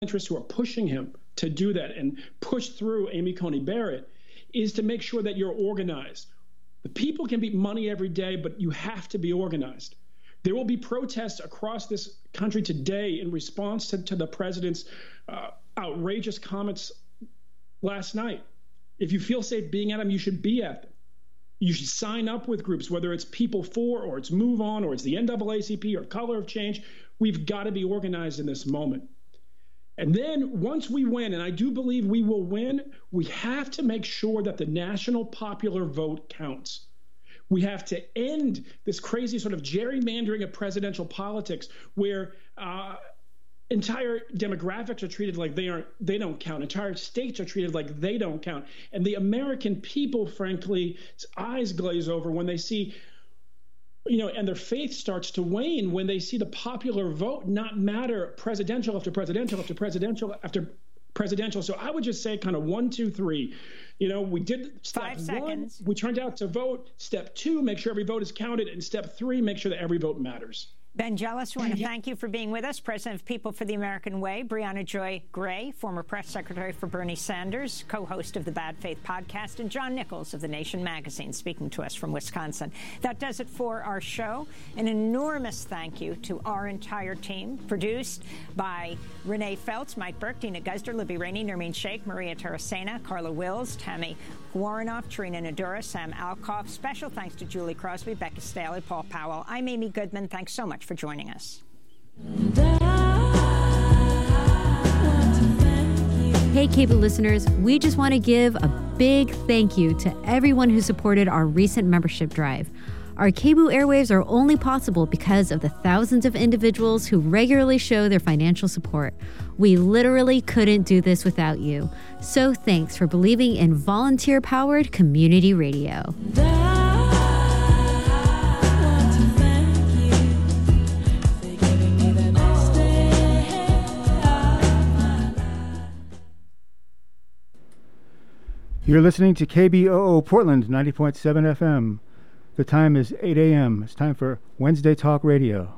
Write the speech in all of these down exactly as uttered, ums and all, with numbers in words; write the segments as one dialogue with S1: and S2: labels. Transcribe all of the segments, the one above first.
S1: interests who are pushing him to do that and push through Amy Coney Barrett is to make sure that you're organized. The people can beat money every day, but you have to be organized. There will be protests across this country today in response to, to the president's uh, outrageous comments last night. If you feel safe being at them, you should be at them. You should sign up with groups, whether it's People For or it's Move On or it's the N double A C P or Color of Change. We've got to be organized in this moment. And then once we win, and I do believe we will win, we have to make sure that the national popular vote counts. We have to end this crazy sort of gerrymandering of presidential politics where uh, entire demographics are treated like they aren't, they don't count. Entire states are treated like they don't count. And the American people, frankly, eyes glaze over when they see, you know, and their faith starts to wane when they see the popular vote not matter presidential after presidential after presidential after presidential. So I would just say kind of one, two, three. You know, we did step
S2: Five
S1: one,
S2: seconds.
S1: we turned out to vote. Step two, make sure every vote is counted. And step three, make sure that every vote matters.
S2: Ben Jealous, we want to thank you for being with us. President of People for the American Way. Brianna Joy Gray, former press secretary for Bernie Sanders, co-host of the Bad Faith podcast, and John Nichols of The Nation magazine, speaking to us from Wisconsin. That does it for our show. An enormous thank you to our entire team, produced by Renee Feltz, Mike Burke, Dina Guzder, Libby Rainey, Nermeen Sheikh, Maria Tarasena, Carla Wills, Tammy Warrenoff, Trina Nadura, Sam Alcoff. Special thanks to Julie Crosby, Becca Staley, Paul Powell. I'm Amy Goodman. Thanks so much for joining us.
S3: Hey, Cable listeners, we just want to give a big thank you to everyone who supported our recent membership drive. Our K B O O airwaves are only possible because of the thousands of individuals who regularly show their financial support. We literally couldn't do this without you. So thanks for believing in volunteer-powered community radio.
S4: You're listening to K B O O Portland ninety point seven F M. The time is eight a.m. It's time for Wednesday Talk Radio.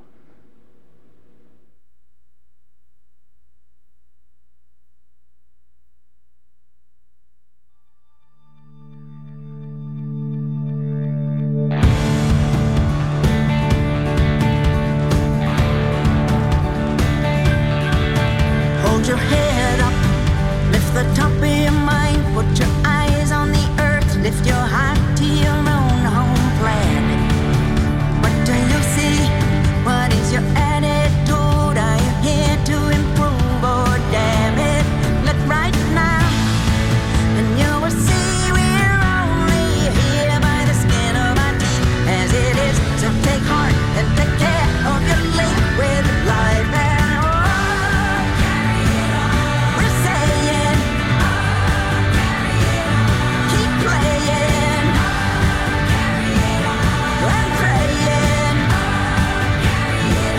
S5: Hold your head up, lift the top of your mind, put your eyes on the earth, lift your heart to your own home planet. What do you see? What is your attitude? Are you here to improve or damn it? Look right now, and you will see we're only here by the skin of our teeth, as it is. So take heart and take care of your link with life and oh, carry it on. We're saying, oh, carry it on. Keep playing, oh, carry it on. And praying, oh, carry it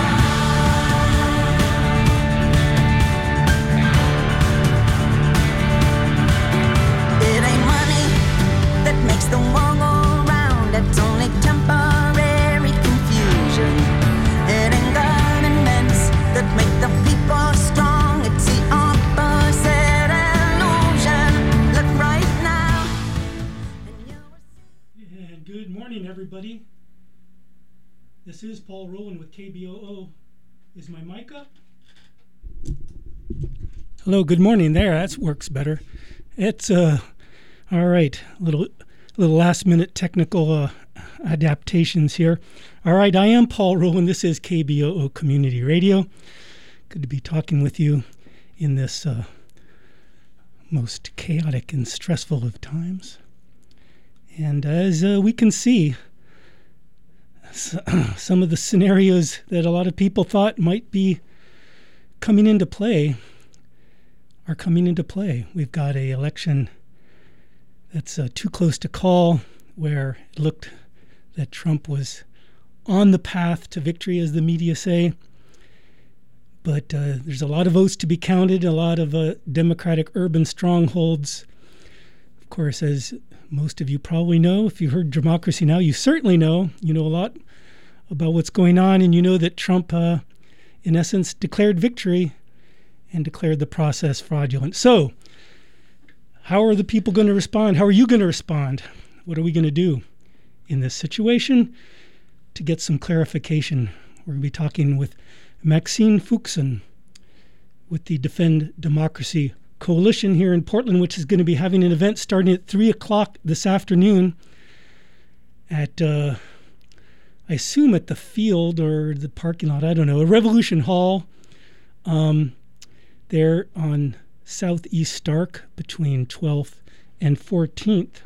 S5: on. It ain't money that makes the world go round. It's only temporary confusion. It ain't governments that make the people strong. It's the opposite illusion. Look right now, and you will see.
S6: And good morning, everybody. This is Paul Rowland with K B O O. Is my mic up? Hello, good morning. There, that works better. It's uh, all right. Little, little last-minute technical uh, adaptations here. All right, I am Paul Rowland. This is K B O O Community Radio. Good to be talking with you in this uh, most chaotic and stressful of times. And as uh, we can see, s- some of the scenarios that a lot of people thought might be coming into play are coming into play. We've got an election that's uh, too close to call, where it looked that Trump was on the path to victory, as the media say. But uh, there's a lot of votes to be counted, a lot of uh, Democratic urban strongholds. Of course, as most of you probably know, if you heard Democracy Now!, you certainly know. You know a lot about what's going on, and you know that Trump, uh, in essence, declared victory. and declared the process fraudulent. So, how are the people going to respond? How are you going to respond? What are we going to do in this situation? To get some clarification, we're going to be talking with Maxine Fuchsen with the Defend Democracy Coalition here in Portland, which is going to be having an event starting at three o'clock this afternoon at, uh, I assume at the field or the parking lot, I don't know, a Revolution Hall um, there on Southeast Stark between twelfth and fourteenth.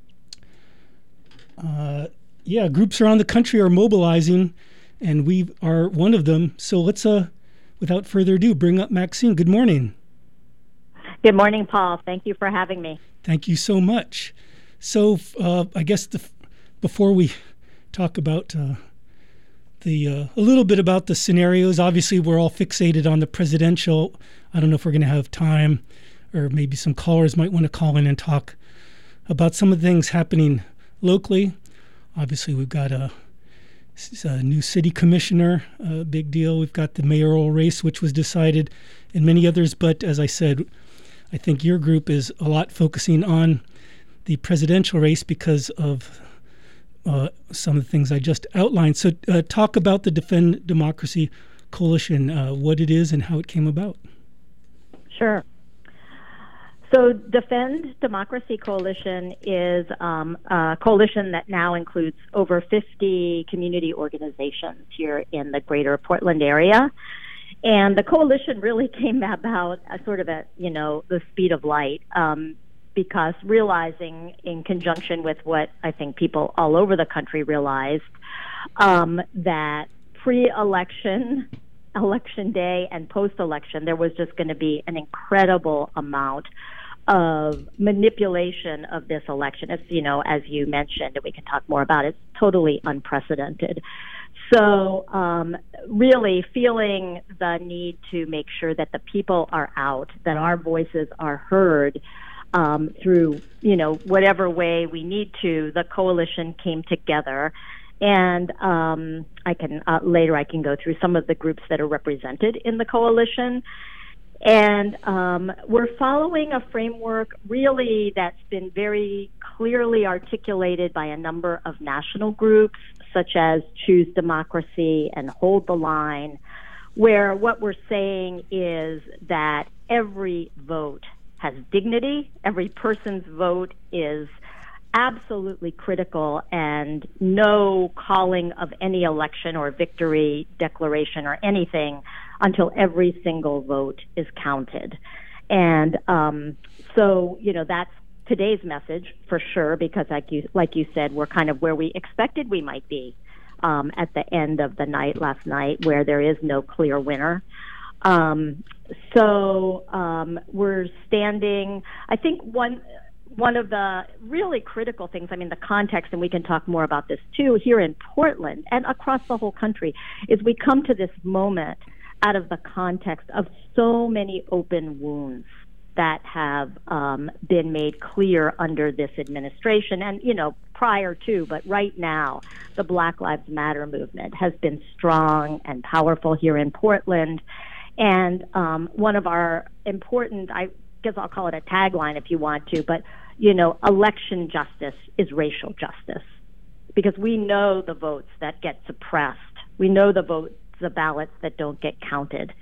S6: Uh, yeah, groups around the country are mobilizing, and we are one of them. So let's, uh, without further ado, bring up Maxine. Good morning.
S7: Good morning, Paul. Thank you for having me.
S6: Thank you so much. So uh, I guess the, before we talk about uh, the uh, a little bit about the scenarios, obviously we're all fixated on the presidential. I don't know if we're going to have time, or maybe some callers might want to call in and talk about some of the things happening locally. Obviously, we've got a, a new city commissioner, a big deal. We've got the mayoral race, which was decided, and many others. But as I said, I think your group is a lot focusing on the presidential race because of uh, some of the things I just outlined. So uh, talk about the Defend Democracy Coalition, uh, what it is and how it came about.
S7: Sure. So Defend Democracy Coalition is um, a coalition that now includes over fifty community organizations here in the greater Portland area. And the coalition really came about as sort of at, you know, the speed of light, um, because realizing in conjunction with what I think people all over the country realized, um, that pre-election, election day, and post-election, there was just going to be an incredible amount of manipulation of this election. It's, you know, as you mentioned, and we can talk more about it, it's totally unprecedented. So um, really feeling the need to make sure that the people are out, that our voices are heard um, through, you know, whatever way we need to, the coalition came together. And um, I can, uh, later I can go through some of the groups that are represented in the coalition. And um, we're following a framework really that's been very clearly articulated by a number of national groups, such as Choose Democracy and Hold the Line, where what we're saying is that every vote has dignity, every person's vote is absolutely critical, and no calling of any election or victory declaration or anything until every single vote is counted. And um, so, you know, that's today's message for sure, because like you, like you said, we're kind of where we expected we might be um, at the end of the night last night, where there is no clear winner. Um, so um, we're standing, I think one... One of the really critical things, I mean, the context, and we can talk more about this too, here in Portland and across the whole country, is we come to this moment out of the context of so many open wounds that have um, been made clear under this administration and, you know, prior to, but right now, the Black Lives Matter movement has been strong and powerful here in Portland. And um, one of our important, I guess I'll call it a tagline if you want to, but you know, election justice is racial justice, because we know the votes that get suppressed. We know the votes, the ballots that don't get counted.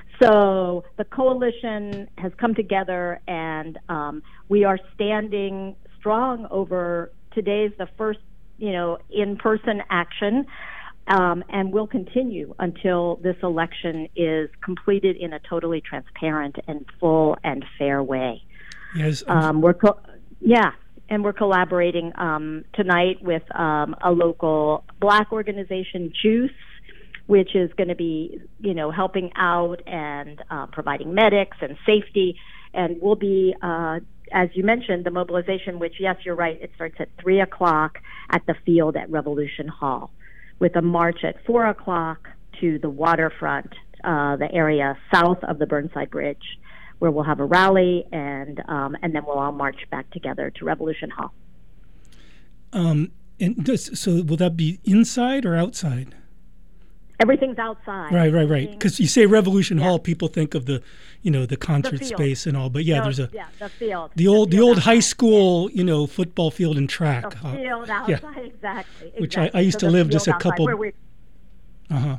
S7: So the coalition has come together, and um, we are standing strong over today's the first, you know, in-person action, um, and will continue until this election is completed in a totally transparent and full and fair way.
S6: Yes.
S7: Um, we're co- yeah, and we're collaborating um, tonight with um, a local Black organization, Juice, which is going to be, you know, helping out and uh, providing medics and safety. And we'll be, uh, as you mentioned, the mobilization, which, yes, you're right, it starts at three o'clock at the field at Revolution Hall, with a march at four o'clock to the waterfront, uh, the area south of the Burnside Bridge, where we'll have a rally, and um, and then we'll all march back together to Revolution Hall.
S6: Um, and does, so will that be inside or outside?
S7: Everything's outside.
S6: Right, right, right. Because you say Revolution
S7: yeah.
S6: Hall, people think of the, you know, the concert
S7: the
S6: space and all. But yeah,
S7: no,
S6: there's a
S7: yeah, the field.
S6: The old,
S7: the,
S6: the
S7: field
S6: old
S7: outside.
S6: high school, you know, football field and track.
S7: The field outside,
S6: yeah.
S7: exactly, exactly.
S6: Which I, I used so to live just a couple. Uh huh.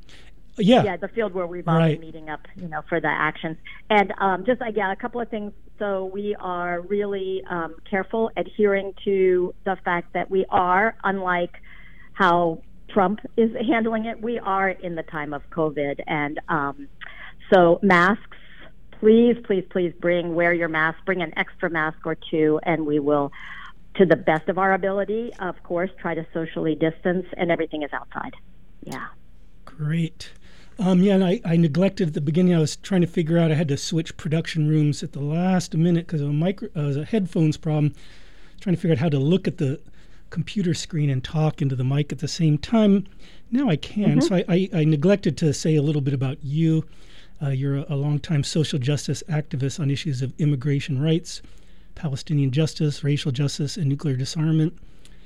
S6: Yeah.
S7: Yeah, the field where we've all
S6: right.
S7: been meeting up, you know, for the actions. And um, just, uh, yeah, a couple of things. So we are really um, careful adhering to the fact that we are, unlike how Trump is handling it, we are in the time of COVID. And um, so masks, please, please, please bring, wear your mask, bring an extra mask or two, and we will, to the best of our ability, of course, try to socially distance, and everything is outside. Yeah.
S6: Great. Um, yeah, and I, I neglected at the beginning. I was trying to figure out I had to switch production rooms at the last minute because of a micro, uh, was a headphones problem. Trying to figure out how to look at the computer screen and talk into the mic at the same time. Now I can. Mm-hmm. So I, I, I neglected to say a little bit about you. Uh, you're a, a longtime social justice activist on issues of immigration rights, Palestinian justice, racial justice, and nuclear disarmament.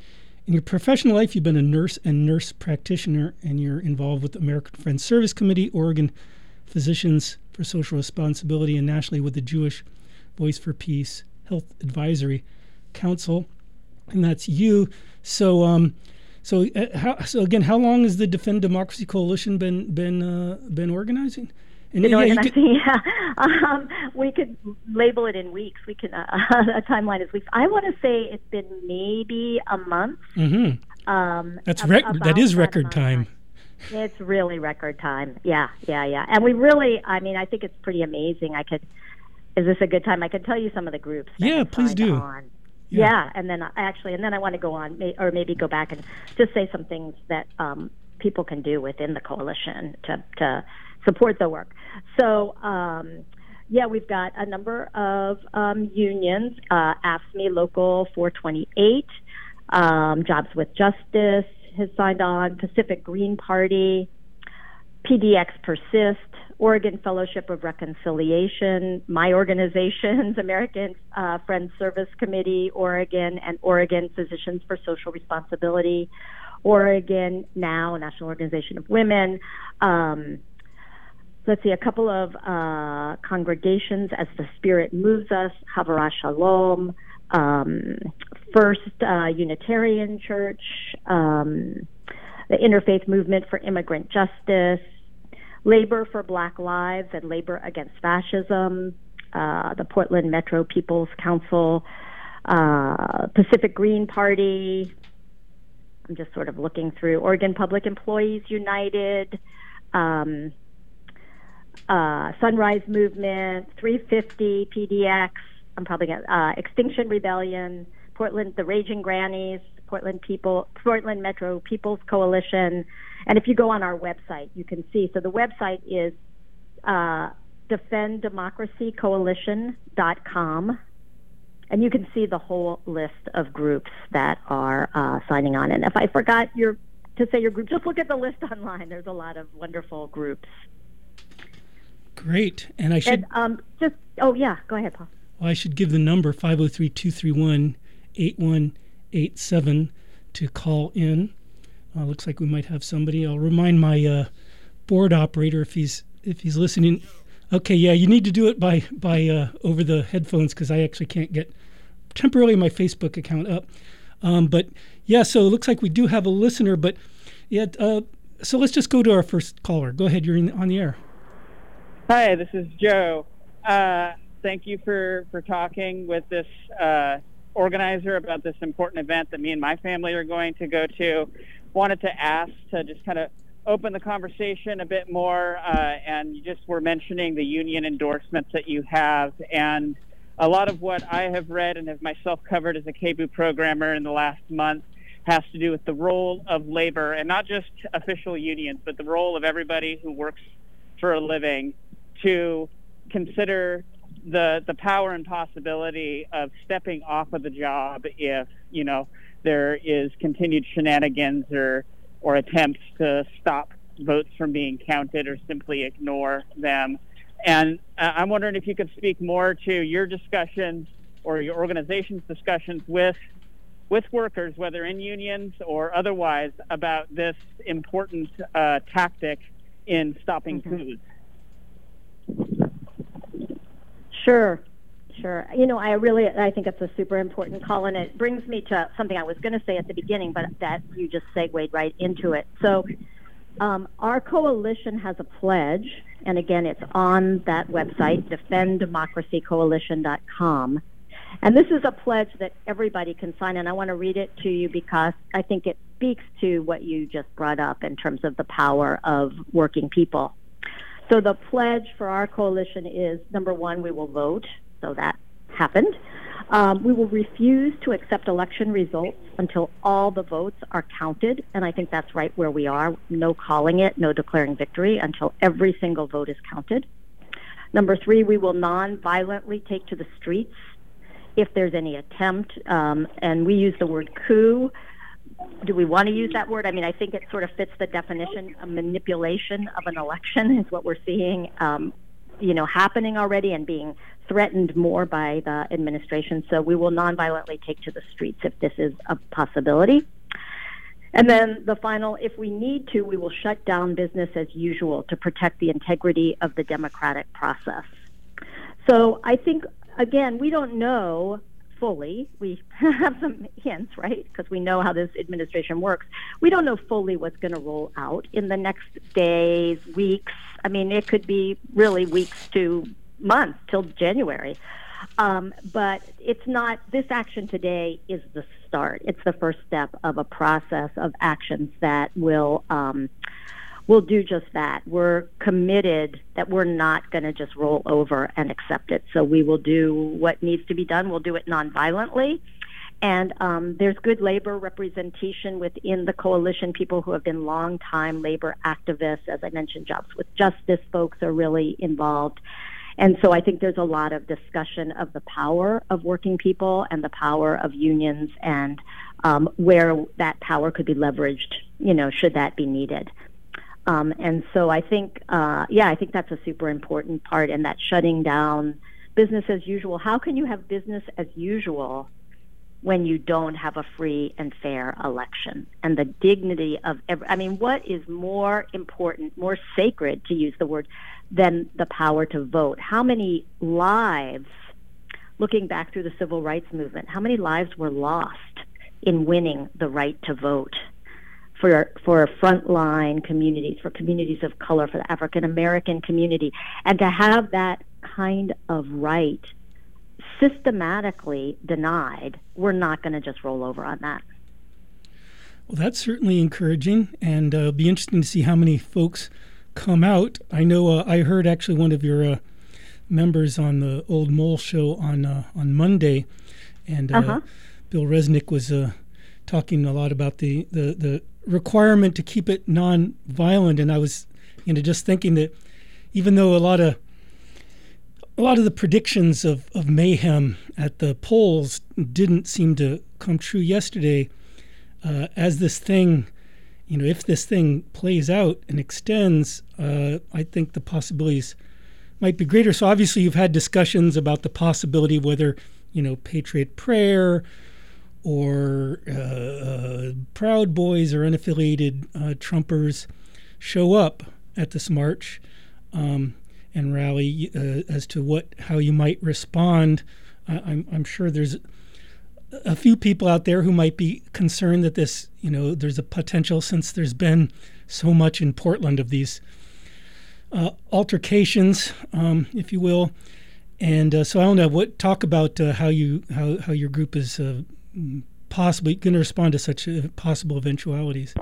S6: In your professional life, you've been a nurse and nurse practitioner, and you're involved with the American Friends Service Committee, Oregon Physicians for Social Responsibility, and nationally with the Jewish Voice for Peace Health Advisory Council. And that's you. So, um, so, uh, how, so again, how long has the Defend Democracy Coalition been been uh, been organizing?
S7: And been yeah, organizing, could, yeah. Um, we could label it in weeks. We can uh, a timeline is weeks. I want to say it's been maybe a month.
S6: Mm-hmm.
S7: Um,
S6: That's rec- that is record time.
S7: time. It's really record time. Yeah, yeah, yeah. And we really, I mean, I think it's pretty amazing. I could. Is this a good time? I could tell you some of the groups. That
S6: yeah, please do.
S7: On. Yeah. yeah, and then I, actually, and then I want to go on, may, or maybe go back and just say some things that um, people can do within the coalition to to support the work. So, um, yeah, we've got a number of um, unions, uh, A F S C M E Local four twenty-eight, um, Jobs with Justice has signed on, Pacific Green Party, P D X Persist, Oregon Fellowship of Reconciliation, my organizations, American uh, Friends Service Committee, Oregon, and Oregon Physicians for Social Responsibility, Oregon Now, National Organization of Women. Um, let's see, a couple of uh, congregations, As the Spirit Moves Us, Havara Shalom, um, First uh, Unitarian Church, um, the Interfaith Movement for Immigrant Justice, Labor for Black Lives and Labor Against Fascism, uh, the Portland Metro People's Council, uh, Pacific Green Party. I'm just sort of looking through Oregon Public Employees United, um, uh, Sunrise Movement, three fifty, P D X. I'm probably going uh, Extinction Rebellion, Portland, the Raging Grannies, Portland People, Portland Metro People's Coalition. And if you go on our website, you can see. So the website is uh, defend democracy coalition dot com. And you can see the whole list of groups that are uh, signing on. And if I forgot your to say your group, just look at the list online. There's a lot of wonderful groups.
S6: Great. And I should...
S7: And, um, just, oh, yeah, go ahead, Paul.
S6: Well, I should give the number, five oh three, two three one, eight one eight seven, to call in. Uh, looks like we might have somebody. I'll remind my uh, board operator if he's if he's listening. Okay, yeah, you need to do it by by uh, over the headphones because I actually can't get temporarily my Facebook account up. Um, but yeah, so it looks like we do have a listener. But yeah, uh, so let's just go to our first caller. Go ahead, you're in, on the air.
S8: Hi, this is Joe. Uh, thank you for for talking with this uh, organizer about this important event that me and my family are going to go to. Wanted to ask to just kind of open the conversation a bit more, uh, and you just were mentioning the union endorsements that you have, and a lot of what I have read and have myself covered as a K B O O programmer in the last month has to do with the role of labor, and not just official unions, but the role of everybody who works for a living to consider the the power and possibility of stepping off of the job if, you know, there is continued shenanigans or or attempts to stop votes from being counted or simply ignore them. And uh, I'm wondering if you could speak more to your discussions or your organization's discussions with with workers, whether in unions or otherwise, about this important uh, tactic in stopping
S7: Mm-hmm.
S8: foods.
S7: Sure, sure. You know, I really, I think it's a super important call, and it brings me to something I was going to say at the beginning, but that you just segued right into it. So um, our coalition has a pledge, and again, it's on that website, defend democracy coalition dot com. And this is a pledge that everybody can sign, and I want to read it to you because I think it speaks to what you just brought up in terms of the power of working people. So the pledge for our coalition is, number one, we will vote. So that happened. Um, we will refuse to accept election results until all the votes are counted, and I think that's right where we are. No calling it, no declaring victory until every single vote is counted. Number three, we will non-violently take to the streets if there's any attempt, um, and we use the word coup. Do we want to use that word? I mean, I think it sort of fits the definition of manipulation of an election is what we're seeing, um, you know, happening already and being threatened more by the administration. So we will nonviolently take to the streets if this is a possibility. And then the final, if we need to, we will shut down business as usual to protect the integrity of the democratic process. So I think, again, we don't know fully. We have some hints, right? Because we know how this administration works. We don't know fully what's going to roll out in the next days, weeks. I mean, it could be really weeks to months till January. Um, but it's not, this action today is the start. It's the first step of a process of actions that will um, will do just that. We're committed that we're not going to just roll over and accept it. So we will do what needs to be done. We'll do it nonviolently. And um, there's good labor representation within the coalition, people who have been long-time labor activists. As I mentioned, Jobs with Justice folks are really involved. And so I think there's a lot of discussion of the power of working people and the power of unions and um, where that power could be leveraged, you know, should that be needed. Um, and so I think, uh, yeah, I think that's a super important part in that shutting down business as usual. How can you have business as usual when you don't have a free and fair election? And the dignity of every, I mean, what is more important, more sacred, to use the word, than the power to vote? How many lives, looking back through the civil rights movement, how many lives were lost in winning the right to vote? For, for frontline communities, for communities of color, for the African American community, and to have that kind of right systematically denied, we're not going to just roll over on that.
S6: Well, that's certainly encouraging, and uh, it'll be interesting to see how many folks come out. I know uh, I heard actually one of your uh, members on the Old Mole show on uh, on Monday, and uh, uh-huh. Bill Resnick was uh, talking a lot about the, the, the requirement to keep it non-violent, and I was, you know, just thinking that even though a lot of a lot of the predictions of, of mayhem at the polls didn't seem to come true yesterday, uh, as this thing, you know, if this thing plays out and extends, uh, I think the possibilities might be greater. So obviously you've had discussions about the possibility of whether, you know, Patriot Prayer or uh, uh, Proud Boys or unaffiliated uh, Trumpers show up at this march um, and rally uh, as to what how you might respond. I, I'm, I'm sure there's a few people out there who might be concerned that this, you know, there's a potential, since there's been so much in Portland of these uh, altercations, um, if you will. And uh, so I don't know, what talk about uh, how you how, how your group is uh, possibly going to respond to such uh, possible eventualities.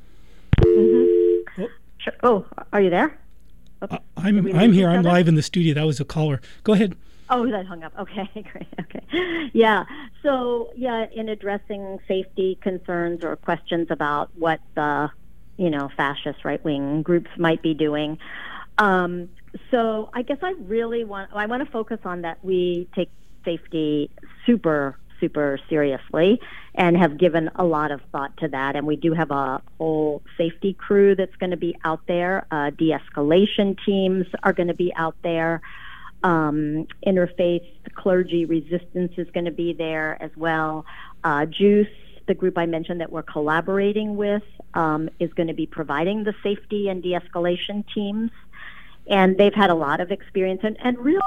S7: Mm-hmm. Oh. Sure. Oh, are you there?
S6: Okay. I'm I'm here. I'm live in the studio. That was a caller. Go ahead.
S7: Oh, that hung up. Okay, great. Okay. Yeah. So, yeah, in addressing safety concerns or questions about what the, you know, fascist right-wing groups might be doing. Um, so I guess I really want, I want to focus on that we take safety super, super seriously and have given a lot of thought to that. And we do have a whole safety crew that's going to be out there. Uh, de-escalation teams are going to be out there. Um, interfaith clergy resistance is going to be there as well. Uh, Juice the group I mentioned that we're collaborating with, um, is going to be providing the safety and de-escalation teams. And they've had a lot of experience and, and real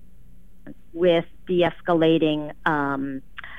S7: with de-escalating, um,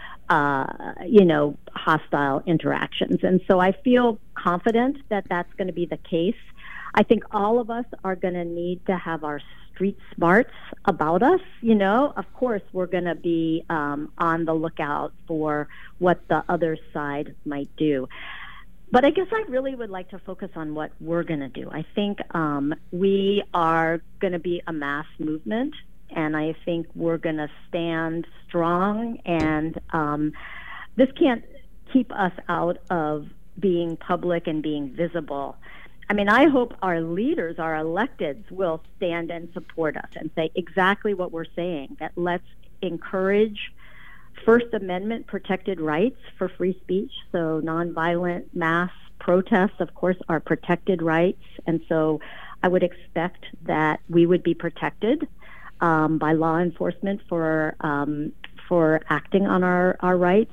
S7: uh, you know, hostile interactions. And so I feel confident that that's going to be the case. I think all of us are going to need to have our street smarts about us. You know, of course, we're going to be um, on the lookout for what the other side might do. But I guess I really would like to focus on what we're going to do. I think um, we are going to be a mass movement, and I think we're going to stand strong, and um, this can't keep us out of being public and being visible. I mean, I hope our leaders, our electeds, will stand and support us and say exactly what we're saying, that let's encourage First Amendment protected rights for free speech. So nonviolent mass protests, of course, are protected rights. And so I would expect that we would be protected um, by law enforcement for um, for acting on our, our rights.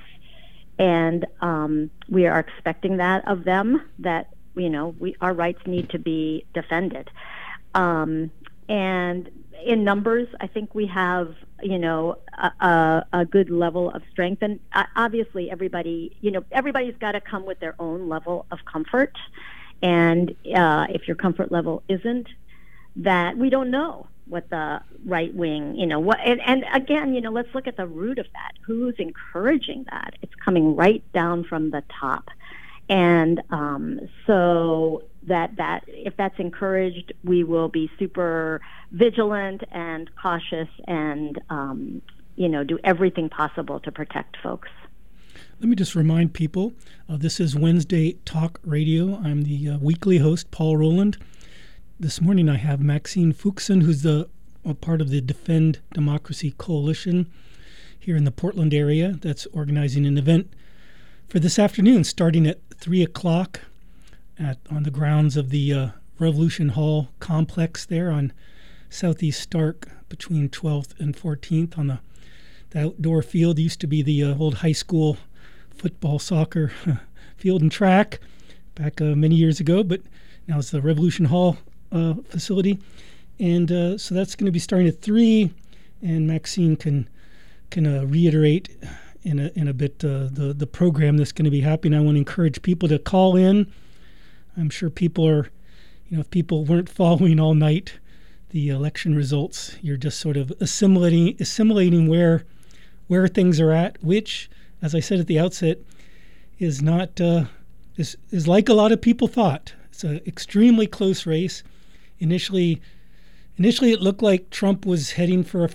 S7: And um, we are expecting that of them, that you know, we, our rights need to be defended. Um, and in numbers, I think we have, you know, a, a, a good level of strength. And uh, obviously everybody, you know, everybody's got to come with their own level of comfort. And uh, if your comfort level isn't that, we don't know what the right wing, you know, what, and, and again, you know, let's look at the root of that. Who's encouraging that? It's coming right down from the top. And um, so that that if that's encouraged, we will be super vigilant and cautious, and um, you know, do everything possible to protect folks.
S6: Let me just remind people, uh, this is Wednesday Talk Radio. I'm the uh, weekly host, Paul Rowland. This morning I have Maxine Fuchsen, who's the a part of the Defend Democracy Coalition here in the Portland area, that's organizing an event for this afternoon, starting at three o'clock at on the grounds of the uh, Revolution Hall complex there on Southeast Stark between twelfth and fourteenth on the, the outdoor field. It used to be the uh, old high school football, soccer field and track back uh, many years ago, but now it's the Revolution Hall uh, facility. And uh, so that's going to be starting at three, and Maxine can, can uh, reiterate in a in a bit uh, the the program that's going to be happening. I want to encourage people to call in. I'm sure people are, you know, if people weren't following all night the election results, you're just sort of assimilating assimilating where where things are at, which, as I said at the outset, is not uh, is is like a lot of people thought. It's an extremely close race. Initially, initially it looked like Trump was heading for a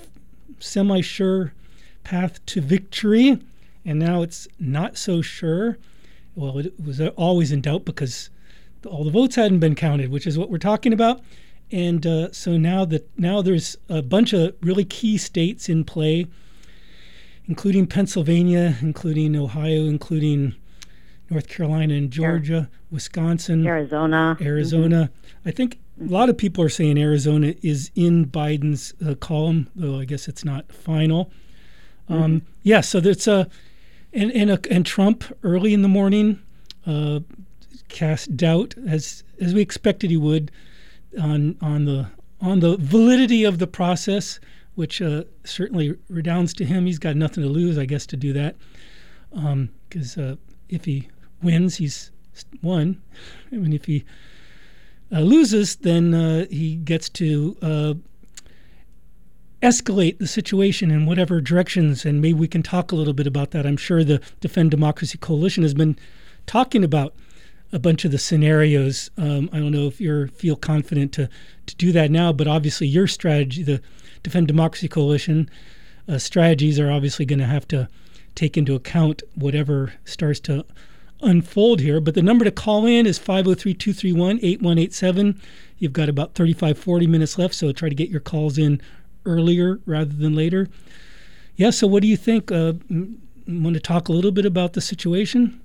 S6: semi-sure path to victory, and now it's not so sure. Well, it was always in doubt because all the votes hadn't been counted, which is what we're talking about. And uh, so now that now there's a bunch of really key states in play, including Pennsylvania, including Ohio, including North Carolina and Georgia, yeah. Wisconsin,
S7: Arizona.
S6: Arizona. Mm-hmm. I think a lot of people are saying Arizona is in Biden's uh, column, though I guess it's not final. Um, mm-hmm. Yeah, so there's a and and, a, and Trump early in the morning uh, cast doubt, as as we expected he would, on on the on the validity of the process, which uh, certainly redounds to him. He's got nothing to lose, I guess, to do that, because um, uh, if he wins, he's won. I mean, if he uh, loses, then uh, he gets to Uh, escalate the situation in whatever directions, and maybe we can talk a little bit about that. I'm sure the Defend Democracy Coalition has been talking about a bunch of the scenarios. Um, I don't know if you feel confident to, to do that now, but obviously your strategy, the Defend Democracy Coalition uh, strategies are obviously going to have to take into account whatever starts to unfold here. But the number to call in is five oh three, two three one, eight one eight seven. You've got about thirty-five, forty minutes left, so try to get your calls in earlier rather than later. Yeah, so what do you think? Uh, want to talk a little bit about the situation?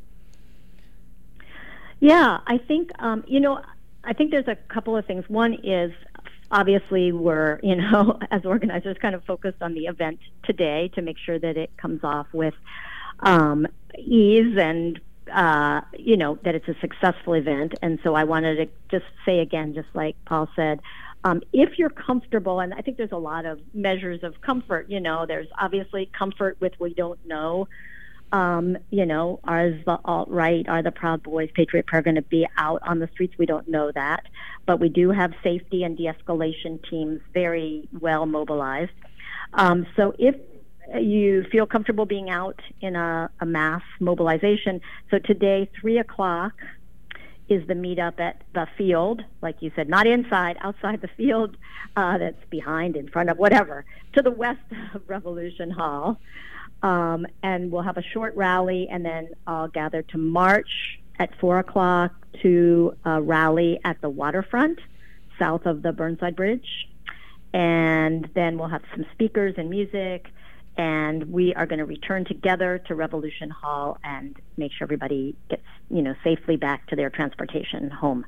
S7: Yeah, I think, um, you know, I think there's a couple of things. One is, obviously, we're, you know, as organizers kind of focused on the event today to make sure that it comes off with um, ease and, uh, you know, that it's a successful event. And so I wanted to just say again, just like Paul said, um, if you're comfortable, and I think there's a lot of measures of comfort, you know, there's obviously comfort with we don't know. Um, you know, are the alt-right, are the Proud Boys, Patriot Prayer going to be out on the streets? We don't know that. But we do have safety and de-escalation teams very well mobilized. Um, so if you feel comfortable being out in a, a mass mobilization, so today, three o'clock is the meetup at the field, like you said, not inside, outside the field uh, that's behind, in front of, whatever, to the west of Revolution Hall. Um, and we'll have a short rally, and then I'll gather to march at four o'clock to a rally at the waterfront south of the Burnside Bridge. And then we'll have some speakers and music, and we are going to return together to Revolution Hall and make sure everybody gets, you know, safely back to their transportation home.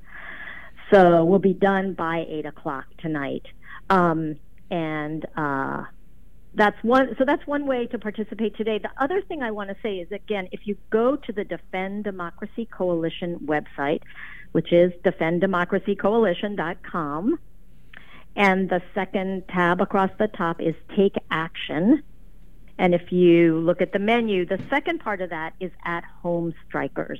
S7: So we'll be done by eight o'clock tonight. Um, and, uh, That's one. So that's one way to participate today. The other thing I want to say is, again, if you go to the Defend Democracy Coalition website, which is defend democracy coalition dot com, and the second tab across the top is Take Action. And if you look at the menu, the second part of that is At Home Strikers.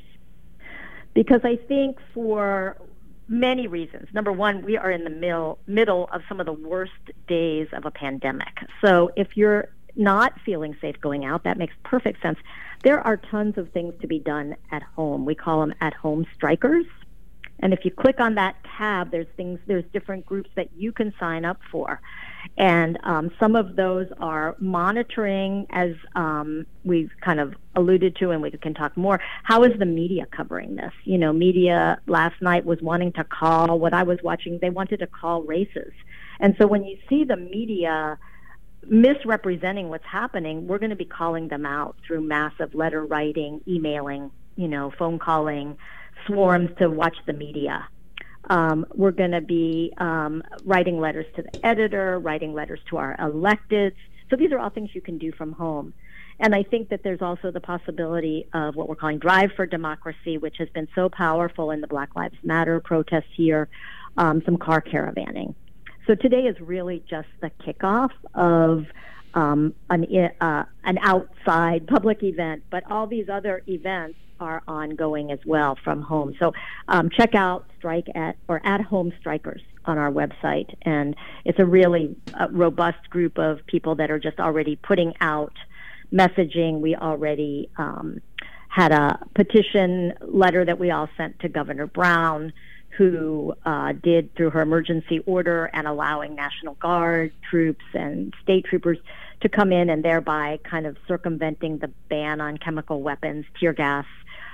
S7: Because I think for many reasons. Number one, we are in the middle, middle of some of the worst days of a pandemic. So if you're not feeling safe going out, that makes perfect sense. There are tons of things to be done at home. We call them at-home strikers. And if you click on that tab, there's things, there's different groups that you can sign up for. And um, some of those are monitoring, as um, we've kind of alluded to, and we can talk more. How is the media covering this? You know, media last night was wanting to call, what I was watching, they wanted to call races. And so when you see the media misrepresenting what's happening, we're going to be calling them out through massive letter writing, emailing, you know, phone calling, swarms to watch the media. Um, we're going to be um, writing letters to the editor, writing letters to our electeds. So these are all things you can do from home. And I think that there's also the possibility of what we're calling Drive for Democracy, which has been so powerful in the Black Lives Matter protests here, um, some car caravanning. So today is really just the kickoff of um, an, uh, an outside public event, but all these other events are ongoing as well from home. So um, check out Strike at or At Home Strikers on our website, and it's a really uh, robust group of people that are just already putting out messaging. We already um, had a petition letter that we all sent to Governor Brown, who uh, did through her emergency order and allowing National Guard troops and state troopers to come in, and thereby kind of circumventing the ban on chemical weapons, tear gas,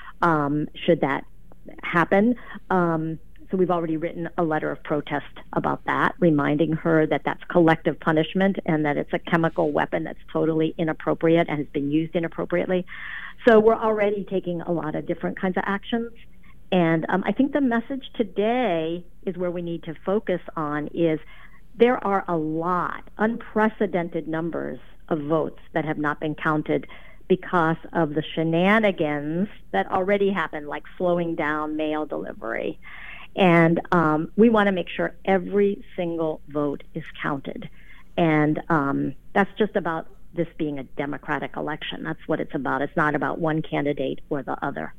S7: um, should that happen. Um, so we've already written a letter of protest about that, reminding her that that's collective punishment and that it's a chemical weapon that's totally inappropriate and has been used inappropriately. So we're already taking a lot of different kinds of actions. And um, I think the message today is where we need to focus on is there are a lot, unprecedented numbers of votes that have not been counted because of the shenanigans that already happened, like slowing down mail delivery. And um, we want to make sure every single vote is counted. And um, that's just about this being a democratic election. That's what it's about. It's not about one candidate or the other.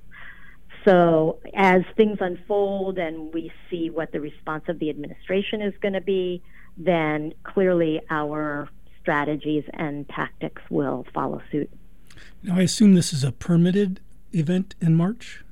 S7: So as things unfold and we see what the response of the administration is going to be, then clearly our strategies and tactics will follow suit.
S6: Now, I assume this is a permitted event in March?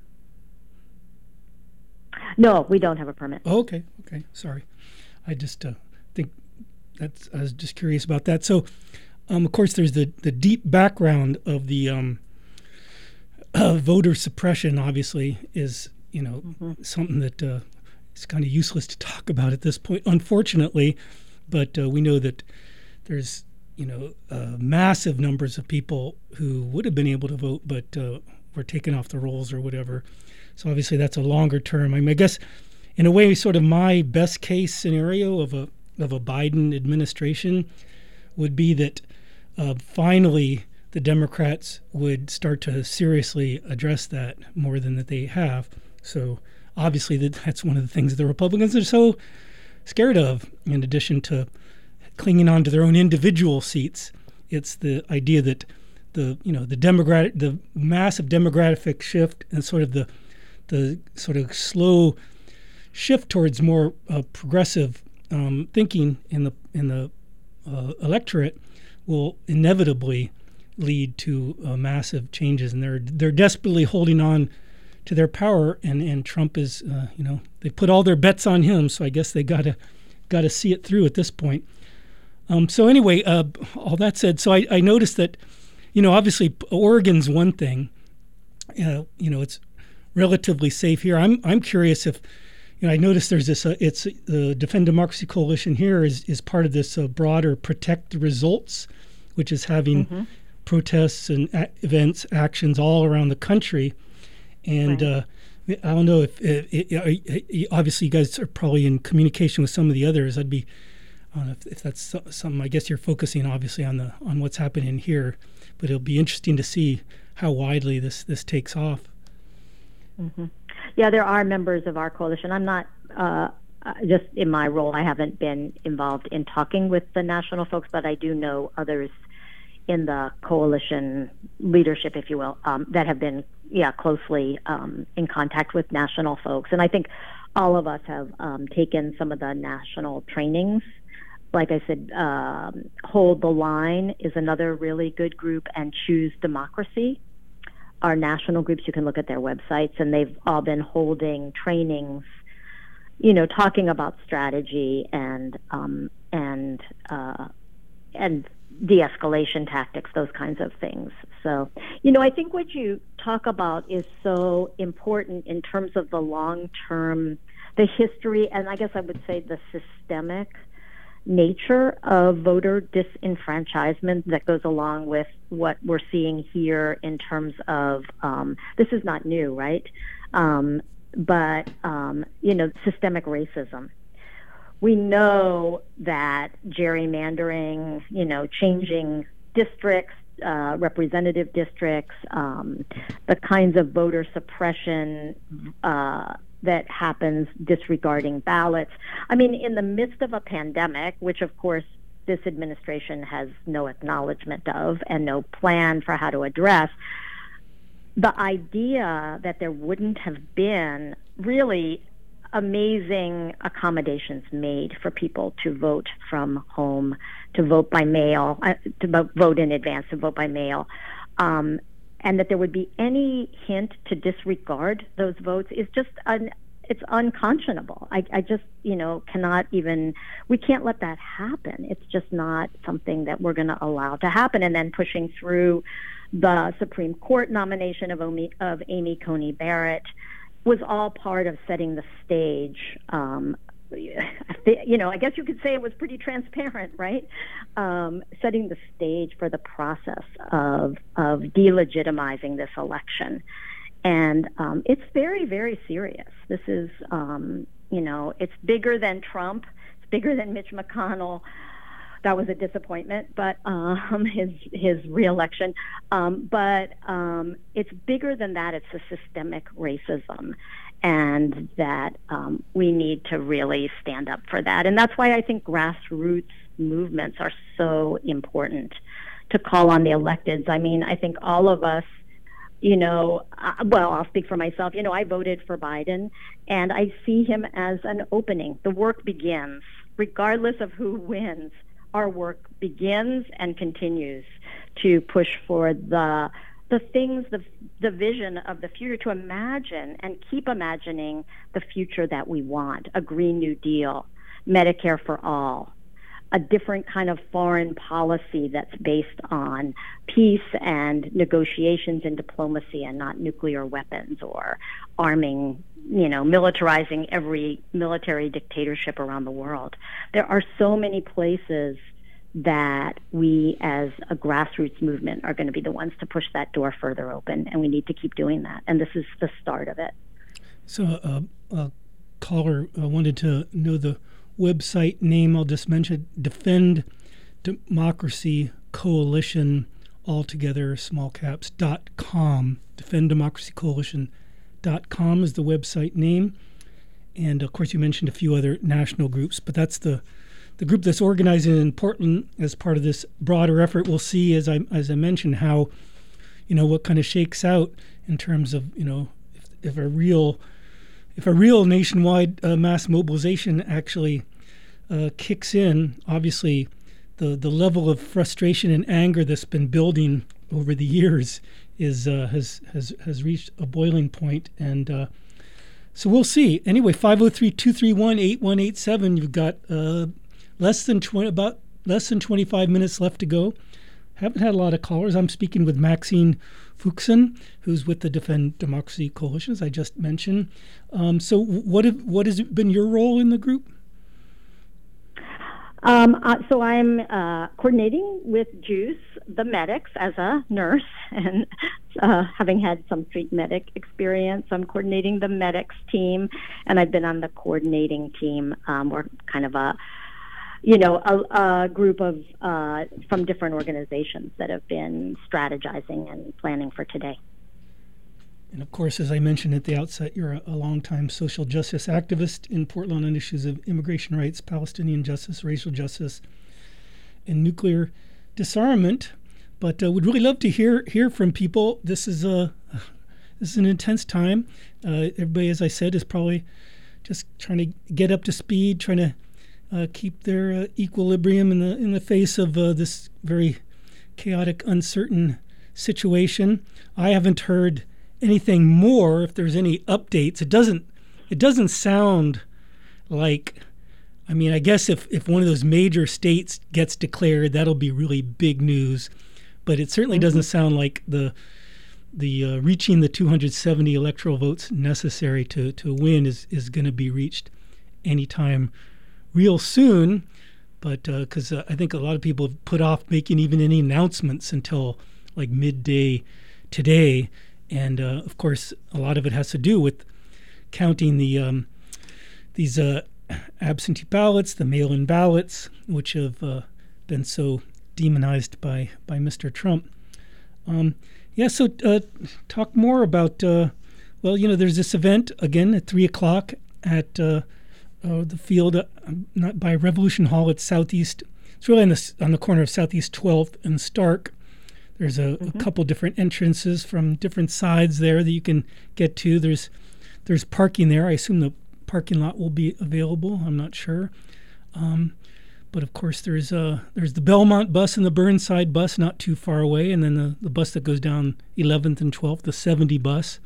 S7: No, we don't have a permit.
S6: Oh, okay, okay, sorry. I just uh, think that's, I was just curious about that. So, um, of course, there's the, the deep background of the um, uh, voter suppression, obviously, is, you know, mm-hmm. something that uh, it's kind of useless to talk about at this point, unfortunately. But uh, we know that there's, you know, uh, massive numbers of people who would have been able to vote, but uh, were taken off the rolls or whatever. So obviously that's a longer term. I mean, I guess in a way, sort of my best case scenario of a of a Biden administration would be that uh, finally the Democrats would start to seriously address that more than that they have. So obviously that, that's one of the things the Republicans are so scared of, in addition to clinging on to their own individual seats. It's the idea that the you know the demographic the massive demographic shift and sort of the the sort of slow shift towards more uh, progressive um, thinking in the in the uh, electorate will inevitably lead to uh, massive changes, and they're they're desperately holding on to their power, and, and Trump is uh, you know they put all their bets on him, so I guess they gotta gotta see it through at this point. Um, so anyway, uh, all that said, so I, I noticed that you know obviously Oregon's one thing, uh, you know it's relatively safe here. I'm I'm curious if. You know, I noticed there's this. Uh, it's the uh, Defend Democracy Coalition here is is part of this uh, broader Protect the Results, which is having mm-hmm. protests and a- events, actions all around the country. And right. uh, I don't know if, if, if, if obviously you guys are probably in communication with some of the others. I'd be, I don't know if, if that's something. I guess you're focusing obviously on the on what's happening here, but it'll be interesting to see how widely this this takes off.
S7: Mm-hmm. Yeah, there are members of our coalition. I'm not, uh, just in my role, I haven't been involved in talking with the national folks, but I do know others in the coalition leadership, if you will, um, that have been, yeah, closely um, in contact with national folks. And I think all of us have um, taken some of the national trainings. Like I said, um, Hold the Line is another really good group, and Choose Democracy are national groups. You can look at their websites, and they've all been holding trainings, you know, talking about strategy and um, and uh, and de-escalation tactics, those kinds of things. So, you know, I think what you talk about is so important in terms of the long-term, the history, and I guess I would say the systemic nature of voter disenfranchisement that goes along with what we're seeing here in terms of, um, this is not new, right? Um, but, um, you know, systemic racism. We know that gerrymandering, you know, changing districts, uh, representative districts, um, the kinds of voter suppression, uh, that happens disregarding ballots. I mean, in the midst of a pandemic, which of course this administration has no acknowledgement of and no plan for how to address, the idea that there wouldn't have been really amazing accommodations made for people to vote from home, to vote by mail, uh, to vote in advance, to vote by mail, um, and that there would be any hint to disregard those votes is just un, it's unconscionable. I, I just, you know, cannot even, we can't let that happen. It's just not something that we're going to allow to happen. And then pushing through the Supreme Court nomination of Amy, of Amy Coney Barrett was all part of setting the stage. Um, you know, I guess you could say it was pretty transparent, right? Um, setting the stage for the process of of delegitimizing this election. And um, it's very, very serious. This is, um, you know, it's bigger than Trump. It's bigger than Mitch McConnell. That was a disappointment, but um, his his reelection. Um, but um, it's bigger than that. It's a systemic racism. And that um, we need to really stand up for that. And that's why I think grassroots movements are so important to call on the electeds. I mean, I think all of us, you know, uh, well, I'll speak for myself. You know, I voted for Biden, and I see him as an opening. The work begins. Regardless of who wins, our work begins and continues to push for the the things, the the vision of the future, to imagine and keep imagining the future that we want, a Green New Deal, Medicare for all, a different kind of foreign policy that's based on peace and negotiations and diplomacy and not nuclear weapons or arming, you know, militarizing every military dictatorship around the world. There are so many places that we as a grassroots movement are going to be the ones to push that door further open, and we need to keep doing that. And this is the start of it.
S6: So uh, a caller uh, wanted to know the website name. I'll just mention Defend Democracy Coalition altogether, smallcaps dot com. Defend Democracy Coalition dot com is the website name. And, of course, you mentioned a few other national groups, but that's the the group that's organizing in Portland as part of this broader effort. We'll see, as I as I mentioned, how, you know, what kind of shakes out in terms of, you know, if, if a real if a real nationwide uh, mass mobilization actually uh, kicks in. Obviously, the the level of frustration and anger that's been building over the years is uh, has has has reached a boiling point, and uh, so we'll see. Anyway, five oh three, two three one, eight one eight seven. You've got uh, less than twenty about less than twenty-five minutes left to go. Haven't had a lot of callers. I'm speaking with Maxine Fuchsen, who's with the Defend Democracy Coalition, as I just mentioned. Um, so, what have, what has been your role in the group?
S7: Um, uh, so I'm uh, coordinating with JUICE, the medics, as a nurse, and uh, having had some street medic experience, I'm coordinating the medics team, and I've been on the coordinating team. Um, we're kind of a, you know, a, a group of uh, from different organizations that have been strategizing and planning for today.
S6: And of course, as I mentioned at the outset, you're a, a longtime social justice activist in Portland on issues of immigration rights, Palestinian justice, racial justice, and nuclear disarmament. But uh, would really love to hear hear from people. This is a this is an intense time. Uh, everybody, as I said, is probably just trying to get up to speed, trying to uh, keep their uh, equilibrium in the in the face of uh, this very chaotic, uncertain situation. I haven't heard anything more. If there's any updates, it doesn't it doesn't sound like, I mean, I guess if, if one of those major states gets declared, that'll be really big news, but it certainly mm-hmm. doesn't sound like the the uh, reaching the two hundred seventy electoral votes necessary to to win is is going to be reached anytime real soon. But because uh, uh, I think a lot of people have put off making even any announcements until like midday today. And, uh, of course, a lot of it has to do with counting the um, these uh, absentee ballots, the mail-in ballots, which have uh, been so demonized by, by Mister Trump. Um, yeah, so uh, talk more about, uh, well, you know, there's this event, again, at three o'clock at uh, uh, the field uh, not by Revolution Hall at Southeast. It's really on the, on the corner of Southeast twelfth and Stark. There's a, mm-hmm. a couple different entrances from different sides there that you can get to. There's there's parking there. I assume the parking lot will be available. I'm not sure. Um, but, of course, there's uh, there's the Belmont bus and the Burnside bus not too far away, and then the, the bus that goes down eleventh and twelfth, the seventy bus.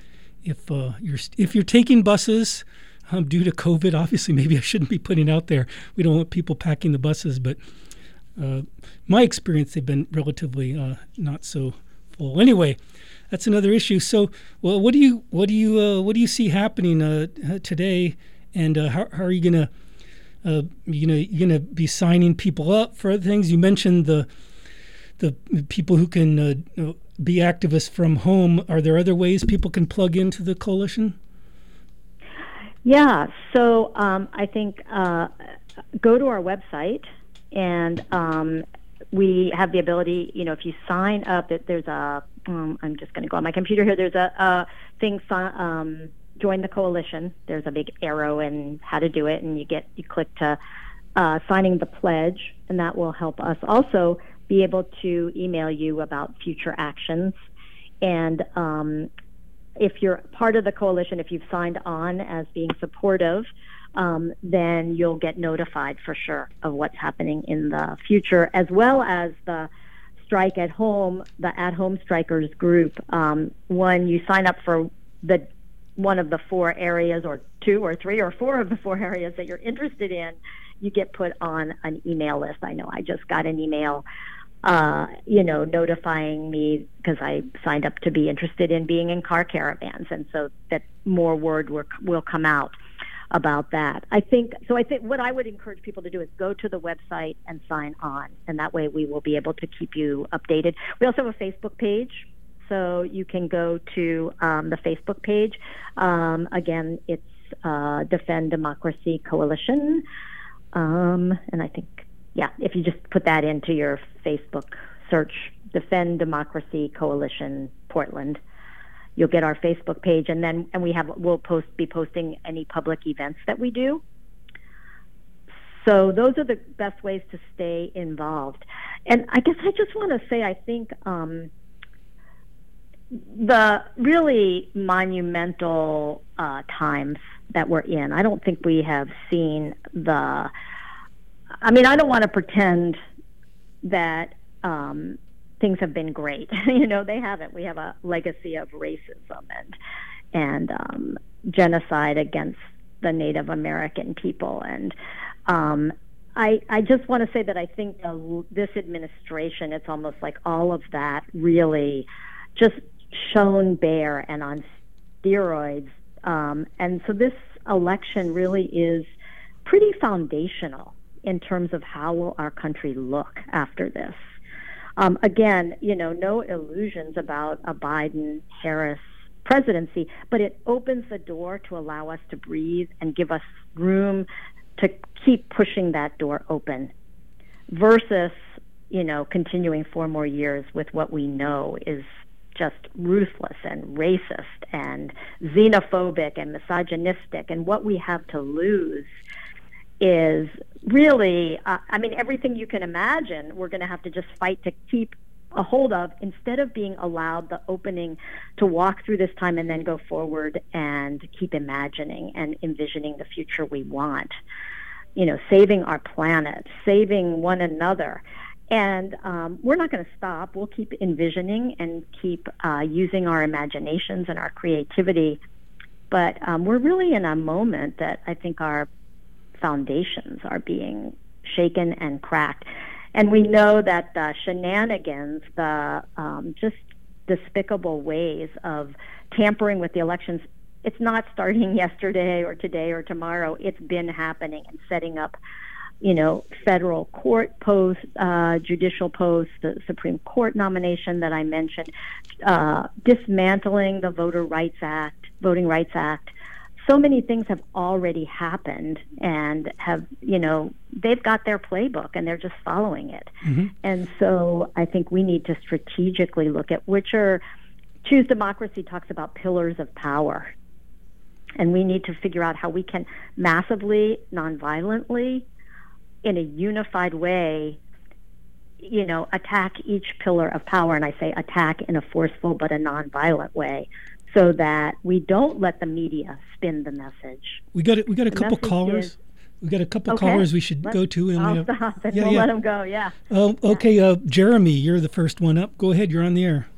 S6: If uh, you're if you're taking buses um, due to COVID, obviously maybe I shouldn't be putting out there. We don't want people packing the buses, but Uh, my experience, they've been relatively uh, not so full. Anyway, that's another issue. So, well, what do you what do you uh, what do you see happening uh, today, and uh, how, how are you gonna uh, you know you gonna be signing people up for other things? You mentioned the the people who can uh, be activists from home. Are there other ways people can plug into the coalition?
S7: Yeah. So um, I think uh, go to our website. And um, we have the ability, you know, if you sign up, it, there's a, um, I'm just going to go on my computer here, there's a, a thing, um, join the coalition. There's a big arrow and how to do it, and you get, you click to uh, signing the pledge, and that will help us also be able to email you about future actions. And um, if you're part of the coalition, if you've signed on as being supportive, Um, then you'll get notified for sure of what's happening in the future, as well as the Strike at Home, the At Home Strikers group. Um, when you sign up for the one of the four areas, or two or three or four of the four areas that you're interested in, you get put on an email list. I know I just got an email, uh, you know, notifying me because I signed up to be interested in being in car caravans, and so that more word will, will come out about that. I think so. I think what I would encourage people to do is go to the website and sign on, and that way we will be able to keep you updated. We also have a Facebook page, so you can go to um, the Facebook page. Um, again, it's uh, Defend Democracy Coalition, um, and I think yeah, if you just put that into your Facebook search Defend Democracy Coalition Portland. You'll get our Facebook page, and then and we have we'll post be posting any public events that we do. So those are the best ways to stay involved. And I guess I just want to say I think um, the really monumental uh, times that we're in, I don't think we have seen the. I mean, I don't want to pretend that. Um, things have been great. You know, they haven't. We have a legacy of racism and and um, genocide against the Native American people. And um, I I just want to say that I think uh, this administration, it's almost like all of that really just shown bare and on steroids. Um, and so this election really is pretty foundational in terms of how will our country look after this. Um, again, you know, no illusions about a Biden-Harris presidency, but it opens the door to allow us to breathe and give us room to keep pushing that door open versus, you know, continuing four more years with what we know is just ruthless and racist and xenophobic and misogynistic, and what we have to lose is really, uh, I mean, everything you can imagine, we're going to have to just fight to keep a hold of instead of being allowed the opening to walk through this time and then go forward and keep imagining and envisioning the future we want. You know, saving our planet, saving one another. And um, we're not going to stop. We'll keep envisioning and keep uh, using our imaginations and our creativity. But um, we're really in a moment that I think our foundations are being shaken and cracked. And we know that the shenanigans, the um, just despicable ways of tampering with the elections, it's not starting yesterday or today or tomorrow. It's been happening and setting up, you know, federal court posts, uh, judicial posts, the Supreme Court nomination that I mentioned, uh, dismantling the Voter Rights Act, Voting Rights Act. So many things have already happened and have, you know, they've got their playbook and they're just following it. Mm-hmm. And so I think we need to strategically look at which are, Choose Democracy talks about pillars of power. And we need to figure out how we can massively, nonviolently, in a unified way, you know, attack each pillar of power. And I say attack in a forceful but a nonviolent way, so that we don't let the media spin the message.
S6: We got we got a the couple callers. Is, we got a couple okay. callers we should
S7: Let's,
S6: go to. And
S7: I'll
S6: have,
S7: stop and
S6: yeah,
S7: we'll
S6: yeah.
S7: let them go. Yeah.
S6: Oh, okay. Uh, Jeremy, you're the first one up. Go ahead. You're on the air.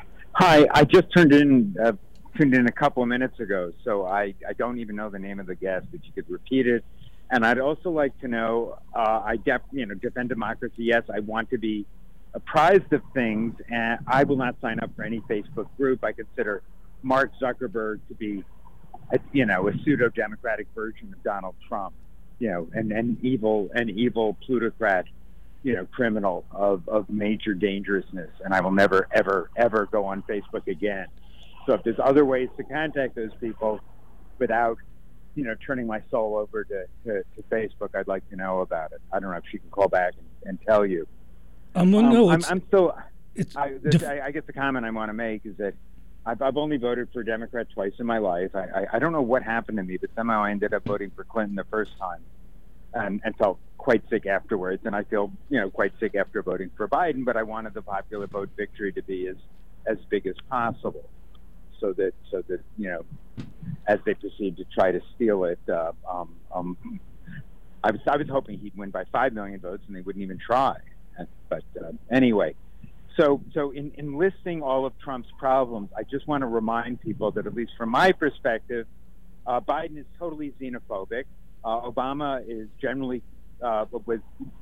S9: Hi. I just turned in uh, tuned in a couple of minutes ago, so I, I don't even know the name of the guest. If you could repeat it, and I'd also like to know. Uh, I def, you know defend democracy. Yes, I want to be apprised of things, and I will not sign up for any Facebook group. I consider Mark Zuckerberg to be, a, you know, a pseudo-democratic version of Donald Trump, you know, and an evil, an evil plutocrat, you know, criminal of, of major dangerousness. And I will never, ever, ever go on Facebook again. So if there's other ways to contact those people without, you know, turning my soul over to, to, to Facebook, I'd like to know about it. I don't know if she can call back and, and tell you.
S6: Um, well, no,
S9: um,
S6: it's,
S9: I'm, I'm still.
S6: It's
S9: I,
S6: def-
S9: I, I guess the comment I want to make is that I've, I've only voted for a Democrat twice in my life. I, I, I don't know what happened to me, but somehow I ended up voting for Clinton the first time, and, and felt quite sick afterwards. And I feel, you know, quite sick after voting for Biden. But I wanted the popular vote victory to be as as big as possible, so that so that you know, as they proceed to try to steal it, uh, um, um, I was I was hoping he'd win by five million votes, and they wouldn't even try. But uh, anyway. So, so in, in listing all of Trump's problems, I just want to remind people that, at least from my perspective, uh, Biden is totally xenophobic. Uh, Obama is generally uh, was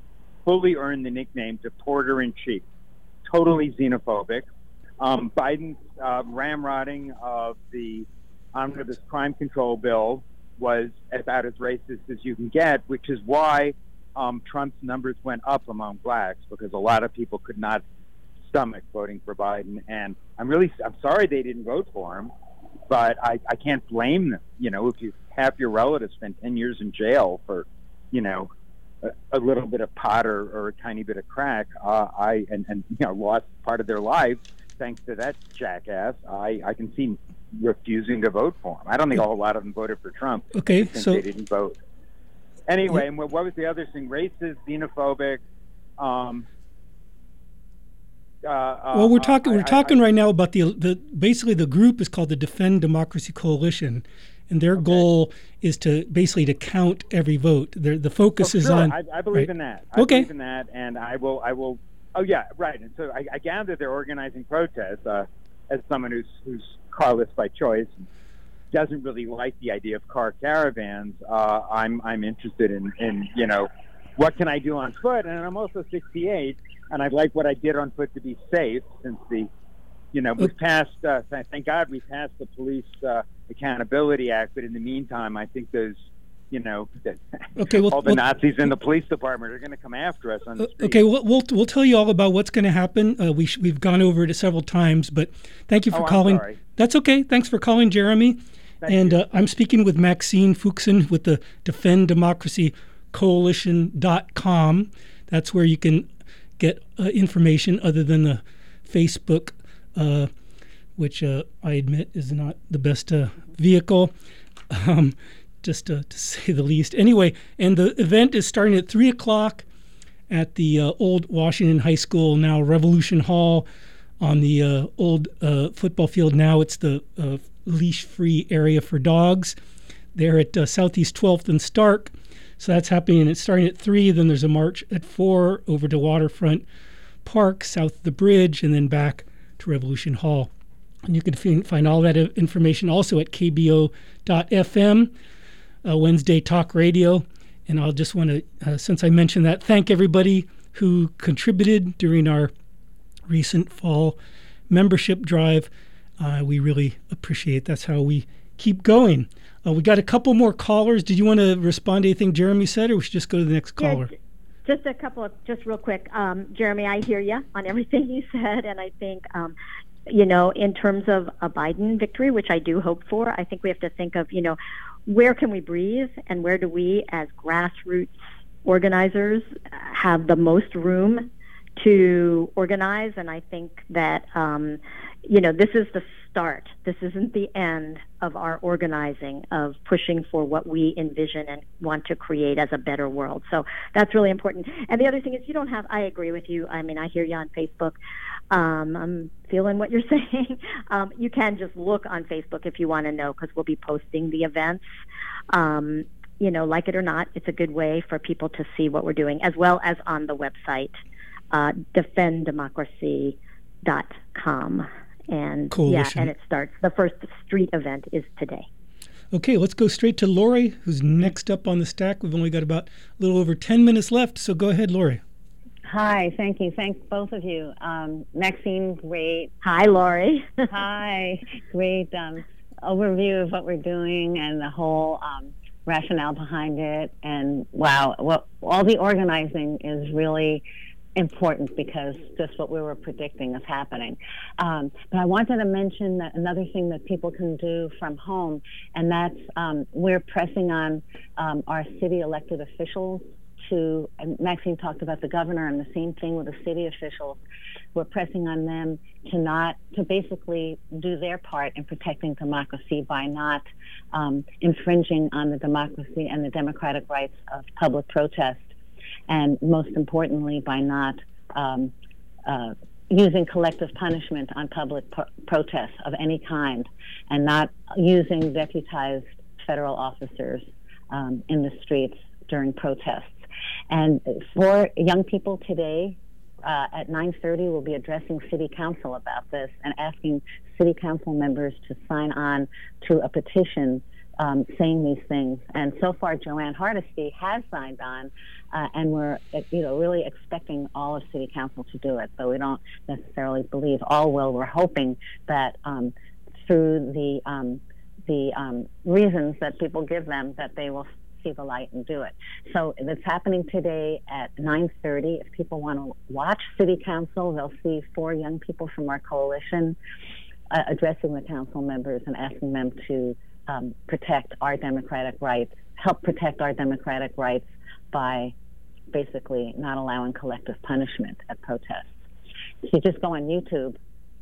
S9: fully earned the nickname deporter-in-chief, totally xenophobic. Um, Biden's uh, ramrodding of the omnibus crime control bill was about as racist as you can get, which is why um, Trump's numbers went up among blacks, because a lot of people could not stomach voting for Biden. And I'm really, I'm sorry they didn't vote for him, but I, I can't blame them. You know, if you half your relatives spent ten years in jail for, you know, a, a little bit of pot or, or a tiny bit of crack, uh, I and, and you know lost part of their lives thanks to that jackass, I, I can see refusing to vote for him. I don't think a whole lot of them voted for Trump.
S6: Okay,
S9: since
S6: so
S9: they didn't vote. Anyway, yeah. And what, what was the other thing? Racist, xenophobic. Um, uh,
S6: well, we're talking.
S9: uh,
S6: we're
S9: I,
S6: talking
S9: I,
S6: right now about the the basically the group is called the Defend Democracy Coalition, and their okay. goal is to basically to count every vote. Their, the focus
S9: oh,
S6: is
S9: sure.
S6: on.
S9: I, I believe
S6: right.
S9: in that. I
S6: okay.
S9: believe in that, and I will. I will. Oh yeah, right. And so I, I gather they're organizing protests. Uh, as someone who's who's carless by choice, and doesn't really like the idea of car caravans, uh, I'm I'm interested in, in you know what can I do on foot, and I'm also sixty-eight, and I'd like what I did on foot to be safe, since the you know we've passed uh, th- thank God we passed the Police uh, Accountability Act, but in the meantime I think those you know that
S6: okay, well,
S9: all the
S6: well,
S9: Nazis in the police department are going to come after us on the street.
S6: Okay, we'll, we'll we'll tell you all about what's going to happen. Uh, we sh- we've gone over it several times, but thank you for
S9: oh,
S6: calling.
S9: I'm sorry.
S6: That's okay. Thanks for calling, Jeremy.
S9: Thank
S6: and
S9: you.
S6: Uh, I'm speaking with Maxine Fuchsen with the Defend Democracy Coalition dot com. That's where you can get uh, information other than the Facebook, uh, which uh, I admit is not the best uh, vehicle. Um, just uh, to say the least. Anyway, and the event is starting at three o'clock at the uh, old Washington High School, now Revolution Hall, on the uh, old uh, football field. Now it's the uh, leash-free area for dogs. They're at uh, Southeast twelfth and Stark. So that's happening. It's starting at three. Then there's a march at four over to Waterfront Park, south of the bridge, and then back to Revolution Hall. And you can f- find all that information also at K B O dot F M. Uh, Wednesday Talk Radio. And I'll just want to, uh, since I mentioned that, thank everybody who contributed during our recent fall membership drive. Uh, we really appreciate it. That's how we keep going. Uh, we got a couple more callers. Did you want to respond to anything Jeremy said, or we should just go to the next caller?
S7: Yeah, just a couple of, just real quick. Um, Jeremy, I hear you on everything you said, and I think, um, you know, in terms of a Biden victory, which I do hope for, I think we have to think of, you know, where can we breathe, and where do we as grassroots organizers have the most room to organize? And I think that, um, you know, this is the start. This isn't the end of our organizing, of pushing for what we envision and want to create as a better world. So that's really important. And the other thing is, you don't have, I agree with you. I mean, I hear you on Facebook. Um, I'm feeling what you're saying. Um, you can just look on Facebook if you want to know, because we'll be posting the events. Um, you know, like it or not, it's a good way for people to see what we're doing, as well as on the website, uh, defend democracy dot com. And
S6: Coalition.
S7: yeah, and it starts, the first street event is today.
S6: Okay, let's go straight to Lori, who's next up on the stack. We've only got about a little over ten minutes left, so go ahead, Lori.
S10: Hi, thank you. Thanks, both of you. Um, Maxine, great.
S7: Hi, Lori.
S10: Hi, great um, overview of what we're doing and the whole um, rationale behind it. And wow, well, all the organizing is really important, because just what we were predicting is happening. Um, but I wanted to mention that another thing that people can do from home, and that's um, we're pressing on um, our city elected officials to, and Maxine talked about the governor, and the same thing with the city officials. We're pressing on them to not, to basically do their part in protecting democracy by not um, infringing on the democracy and the democratic rights of public protest. And most importantly, by not um, uh, using collective punishment on public pro- protests of any kind, and not using deputized federal officers um, in the streets during protests. And for young people today, uh, at nine thirty, we'll be addressing City Council about this and asking City Council members to sign on to a petition Um, saying these things. And so far, Joanne Hardesty has signed on, uh, and we're, you know, really expecting all of City Council to do it, though we don't necessarily believe all will. We're hoping that um, through the um, the um, reasons that people give them, that they will see the light and do it. So that's happening today at nine thirty. If people want to watch City Council, they'll see four young people from our coalition uh, addressing the council members and asking them to Um, protect our democratic rights, help protect our democratic rights by basically not allowing collective punishment at protests. So you just go on YouTube,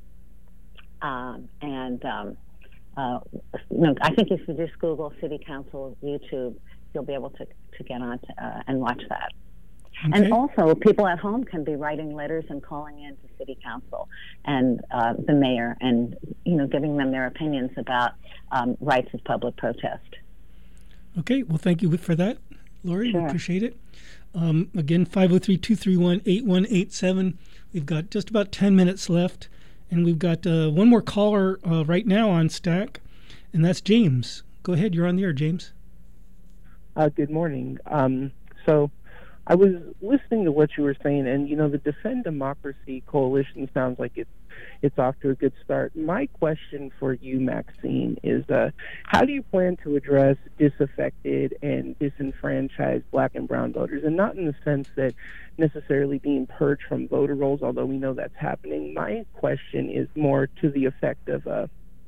S10: um, and um, uh, you know, I think if you just Google City Council YouTube, you'll be able to, to get on to, uh, and watch that. Okay. And also, people at home can be writing letters and calling in to City Council and uh, the mayor, and you know, giving them their opinions about um, rights of public protest.
S6: Okay, well, thank you for that, Lori.
S10: Sure.
S6: We appreciate it. Um, again, five oh three, two three one, eight one eight seven. We've got just about ten minutes left, and we've got uh, one more caller uh, right now on Stack, and that's James. Go ahead, you're on the air, James.
S11: Uh, good morning. Um, so I was listening to what you were saying, and, you know, the Defend Democracy Coalition sounds like it's, it's off to a good start. My question for you, Maxine, is uh, how do you plan to address disaffected and disenfranchised black and brown voters? And not in the sense that necessarily being purged from voter rolls, although we know that's happening. My question is more to the effect of uh,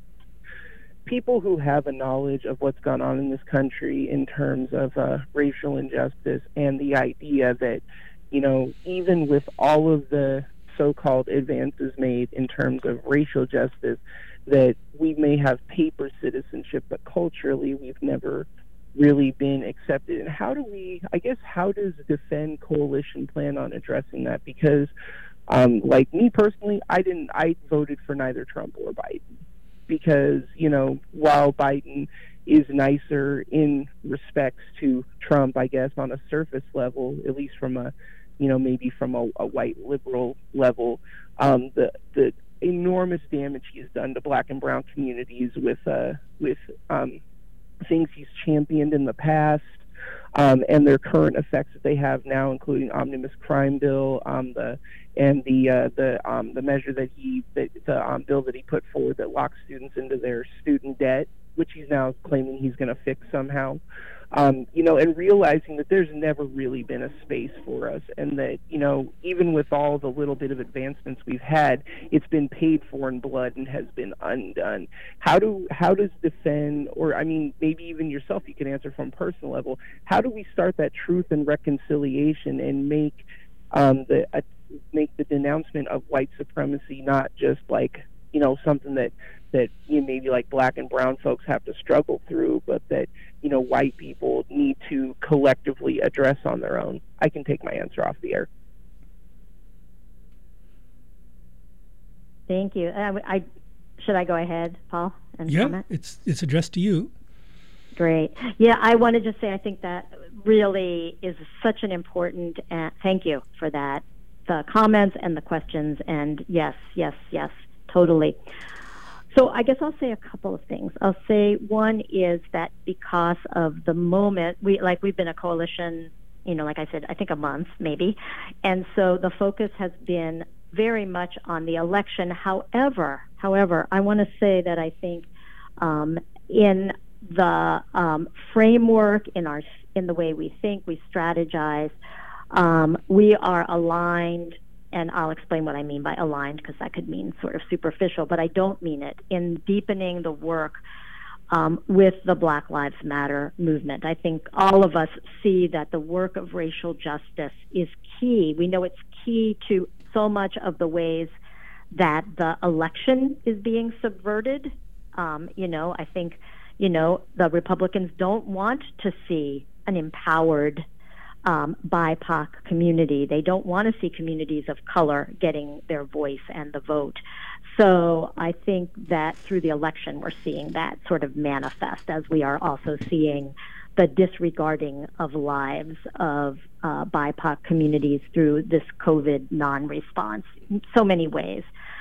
S11: people who have a knowledge of what's gone on in this country in terms of uh, racial injustice, and the idea that, you know, even with all of the so-called advances made in terms of racial justice, that we may have paper citizenship, but culturally we've never really been accepted. And how do we, I guess, how does Defend Coalition plan on addressing that? Because, um, like me personally, I didn't, I voted for neither Trump or Biden. Because, you know, while Biden is nicer in respects to Trump, I guess, on a surface level, at least from a, you know, maybe from a, a white liberal level, um, the the enormous damage he's done to black and brown communities with uh, with um, things he's championed in the past, um, and their current effects that they have now, including omnibus crime bill, um, the and the uh, the um, the measure that he that the um, bill that he put forward that locks students into their student debt, which he's now claiming he's going to fix somehow. Um, you know, and realizing that there's never really been a space for us, and that, you know, even with all the little bit of advancements we've had, it's been paid for in blood and has been undone. How do how does Defend, or I mean, maybe even yourself, you can answer from a personal level, how do we start that truth and reconciliation and make um, the uh, make the denouncement of white supremacy not just like, you know, something that that you know, maybe like black and brown folks have to struggle through, but that, you know, white people need to collectively address on their own? I can take my answer off the air.
S7: Thank you. I, I should I go ahead, Paul? And
S6: yeah,
S7: comment?
S6: it's it's addressed to you.
S7: Great. Yeah, I want to just say I think that really is such an important. Uh, thank you for that, the comments and the questions. And yes, yes, yes, totally. So I guess I'll say a couple of things. I'll say one is that because of the moment, we like we've been a coalition, you know, like I said, I think a month maybe. And so the focus has been very much on the election. However, however, I want to say that I think um, in the um, framework, in our in the way we think, we strategize, um, we are aligned. And I'll explain what I mean by aligned, because that could mean sort of superficial, but I don't mean it, in deepening the work um, with the Black Lives Matter movement. I think all of us see that the work of racial justice is key. We know it's key to so much of the ways that the election is being subverted. Um, you know, I think, you know, the Republicans don't want to see an empowered Um, B I P O C community. They don't want to see communities of color getting their voice and the vote. So I think that through the election, we're seeing that sort of manifest, as we are also seeing the disregarding of lives of uh, B I P O C communities through this COVID non-response in so many ways.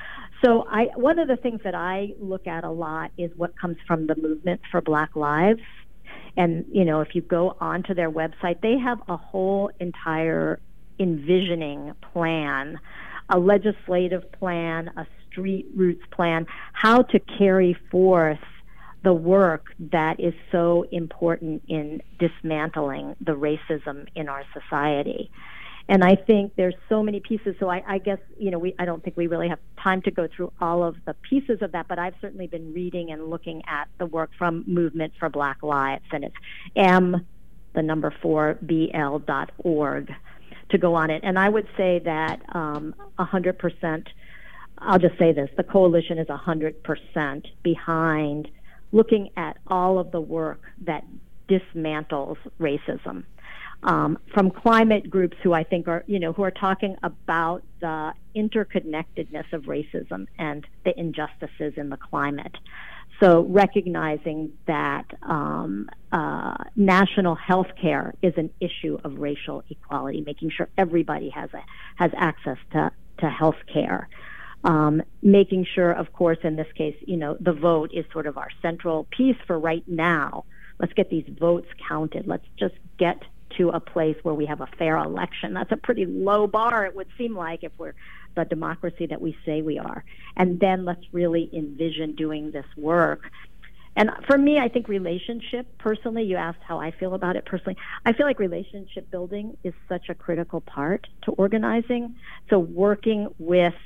S7: So I, one of the things that I look at a lot is what comes from the Movement for Black Lives. And, you know, if you go onto their website, they have a whole entire envisioning plan, a legislative plan, a street roots plan, how to carry forth the work that is so important in dismantling the racism in our society. And I think there's so many pieces. So I, I guess, you know, we I don't think we really have time to go through all of the pieces of that, but I've certainly been reading and looking at the work from Movement for Black Lives, and it's M, the number four, B L dot org. to go on it. And I would say that um, one hundred percent, I'll just say this, the coalition is one hundred percent behind looking at all of the work that dismantles racism. Um, from climate groups who I think are, you know, who are talking about the interconnectedness of racism and the injustices in the climate. So recognizing that um, uh, national health care is an issue of racial equality, making sure everybody has a, has access to, to health care. Um, making sure, of course, in this case, you know, the vote is sort of our central piece for right now. Let's get these votes counted. Let's just get to a place where we have a fair election. That's a pretty low bar, it would seem like, if we're the democracy that we say we are. And then let's really envision doing this work. And for me, I think relationship, personally, you asked how I feel about it personally. I feel like relationship building is such a critical part to organizing. So working with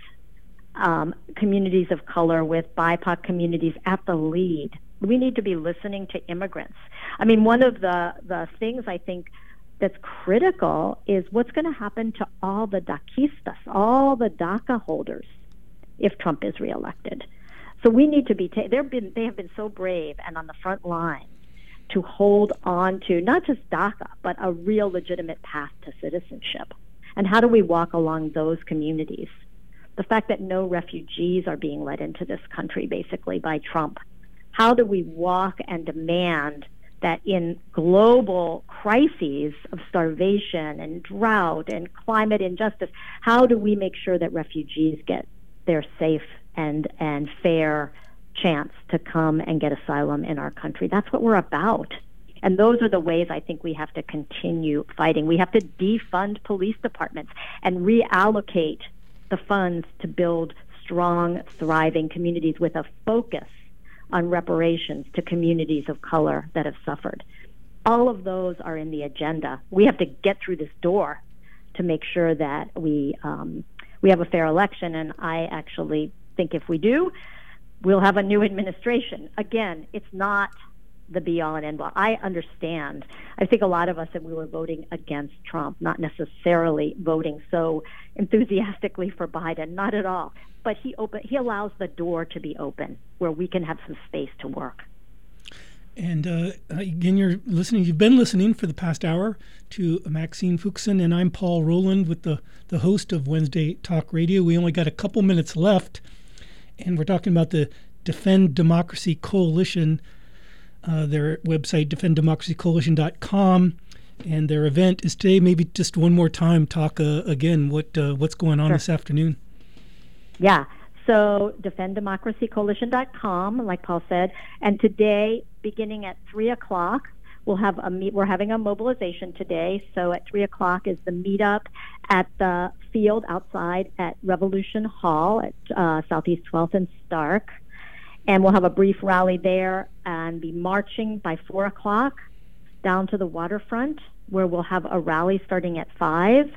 S7: um, communities of color, with B I P O C communities at the lead. We need to be listening to immigrants. I mean, one of the, the things I think that's critical is what's going to happen to all the DACistas, all the DACA holders, if Trump is reelected. So we need to be, ta- they've been, they have been so brave and on the front line to hold on to not just DACA, but a real legitimate path to citizenship. And how do we walk along those communities? The fact that no refugees are being let into this country, basically, by Trump. How do we walk and demand that in global crises of starvation and drought and climate injustice, how do we make sure that refugees get their safe and, and fair chance to come and get asylum in our country? That's what we're about. And those are the ways I think we have to continue fighting. We have to defund police departments and reallocate the funds to build strong, thriving communities with a focus on reparations to communities of color that have suffered. All of those are in the agenda. We have to get through this door to make sure that we um, we have a fair election, and I actually think if we do, we'll have a new administration. Again, it's not the be-all and end-all. I understand. I think a lot of us said we were voting against Trump, not necessarily voting so enthusiastically for Biden, not at all. But he open, he allows the door to be open where we can have some space to work.
S6: And uh, again, you're listening. You've been listening for the past hour to Maxine Fuchsen, and I'm Paul Rowland, with the, the host of Wednesday Talk Radio. We only got a couple minutes left, and we're talking about the Defend Democracy Coalition. Uh, their website, defend democracy coalition dot com, and their event is today. Maybe just one more time, talk uh, again what uh, what's going on
S7: Sure.
S6: this afternoon.
S7: Yeah, so defend democracy coalition dot com, like Paul said, and today, beginning at three o'clock, we'll have a meet. We're having a mobilization today. So at three o'clock is the meetup at the field outside at Revolution Hall at uh, Southeast twelfth and Stark. And we'll have a brief rally there and be marching by four o'clock down to the waterfront, where we'll have a rally starting at five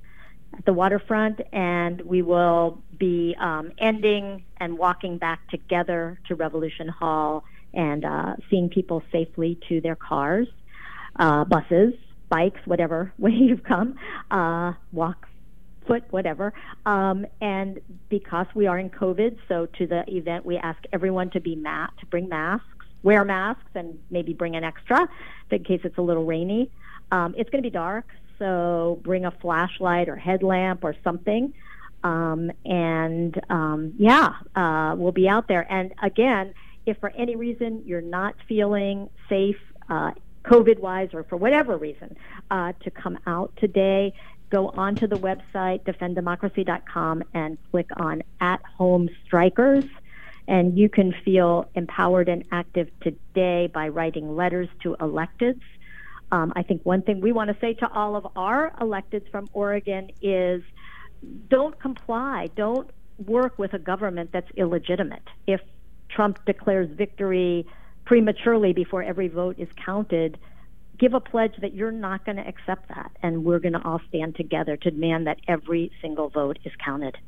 S7: at the waterfront, and we will be um, ending and walking back together to Revolution Hall and uh, seeing people safely to their cars, uh, buses, bikes, whatever way you've come, uh, walk, foot, whatever. Um, and because we are in COVID, so to the event, we ask everyone to be ma- to bring masks, wear masks, and maybe bring an extra in case it's a little rainy. Um, it's going to be dark, so bring a flashlight or headlamp or something. Um, and um, yeah, uh, we'll be out there. And again, if for any reason you're not feeling safe, uh, COVID-wise, or for whatever reason, uh, to come out today, go onto the website, defend democracy dot com, and click on At Home Strikers. And you can feel empowered and active today by writing letters to electeds. Um, I think one thing we want to say to all of our electeds from Oregon is don't comply. Don't work with a government that's illegitimate. If Trump declares victory prematurely before every vote is counted, give a pledge that you're not going to accept that, and we're going to all stand together to demand that every single vote is counted.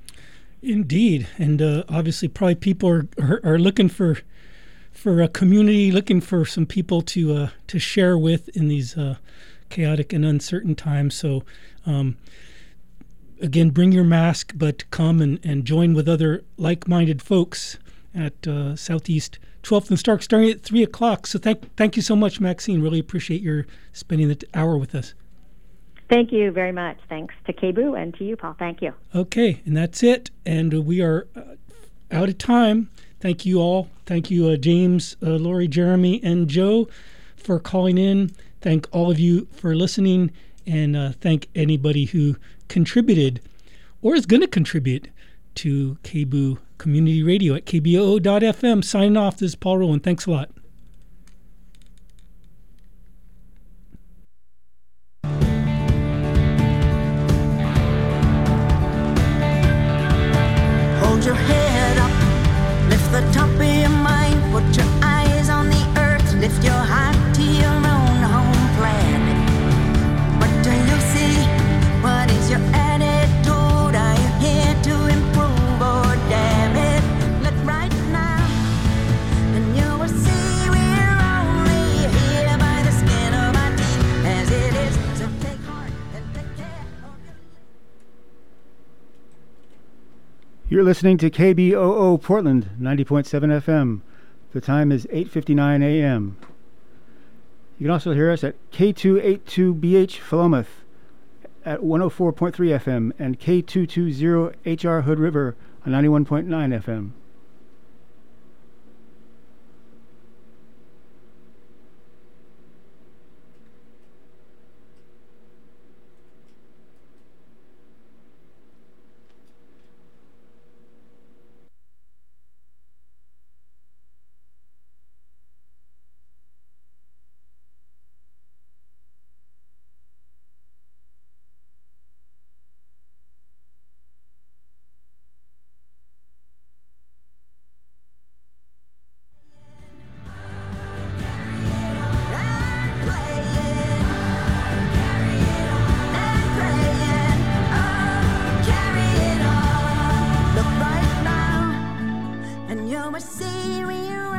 S6: Indeed, and uh, obviously, probably people are, are are looking for for a community, looking for some people to uh, to share with in these uh, chaotic and uncertain times. So, Um, again, bring your mask, but come and, and join with other like-minded folks at uh, Southeast twelfth and Stark, starting at three o'clock. So thank thank you so much, Maxine. Really appreciate your spending the t- hour with us.
S7: Thank you very much. Thanks to K B O O and to you, Paul. Thank you.
S6: Okay, and that's it. And uh, we are uh, out of time. Thank you all. Thank you, uh, James, uh, Lori, Jeremy, and Joe for calling in. Thank all of you for listening. And uh, thank anybody who contributed or is going to contribute to K B O O Community Radio at K B O O dot F M. Signing off, this is Paul Rowland. Thanks a lot.
S5: Hold your head up, lift the top of your mind, put your eyes on the earth, lift your heart to your own home planet. What do you see? What is your attitude? Are you here to improve or damn it? Look right now, and you will see we're only here by the skin of our teeth as it is. So take heart and take care of your...
S4: You're listening to K B O O Portland, ninety point seven F M. The time is eight fifty-nine a m You can also hear us at K two eighty-two B H Philomath at one oh four point three F M and K two twenty H R Hood River on ninety-one point nine F M.
S5: Look right now, and you will see we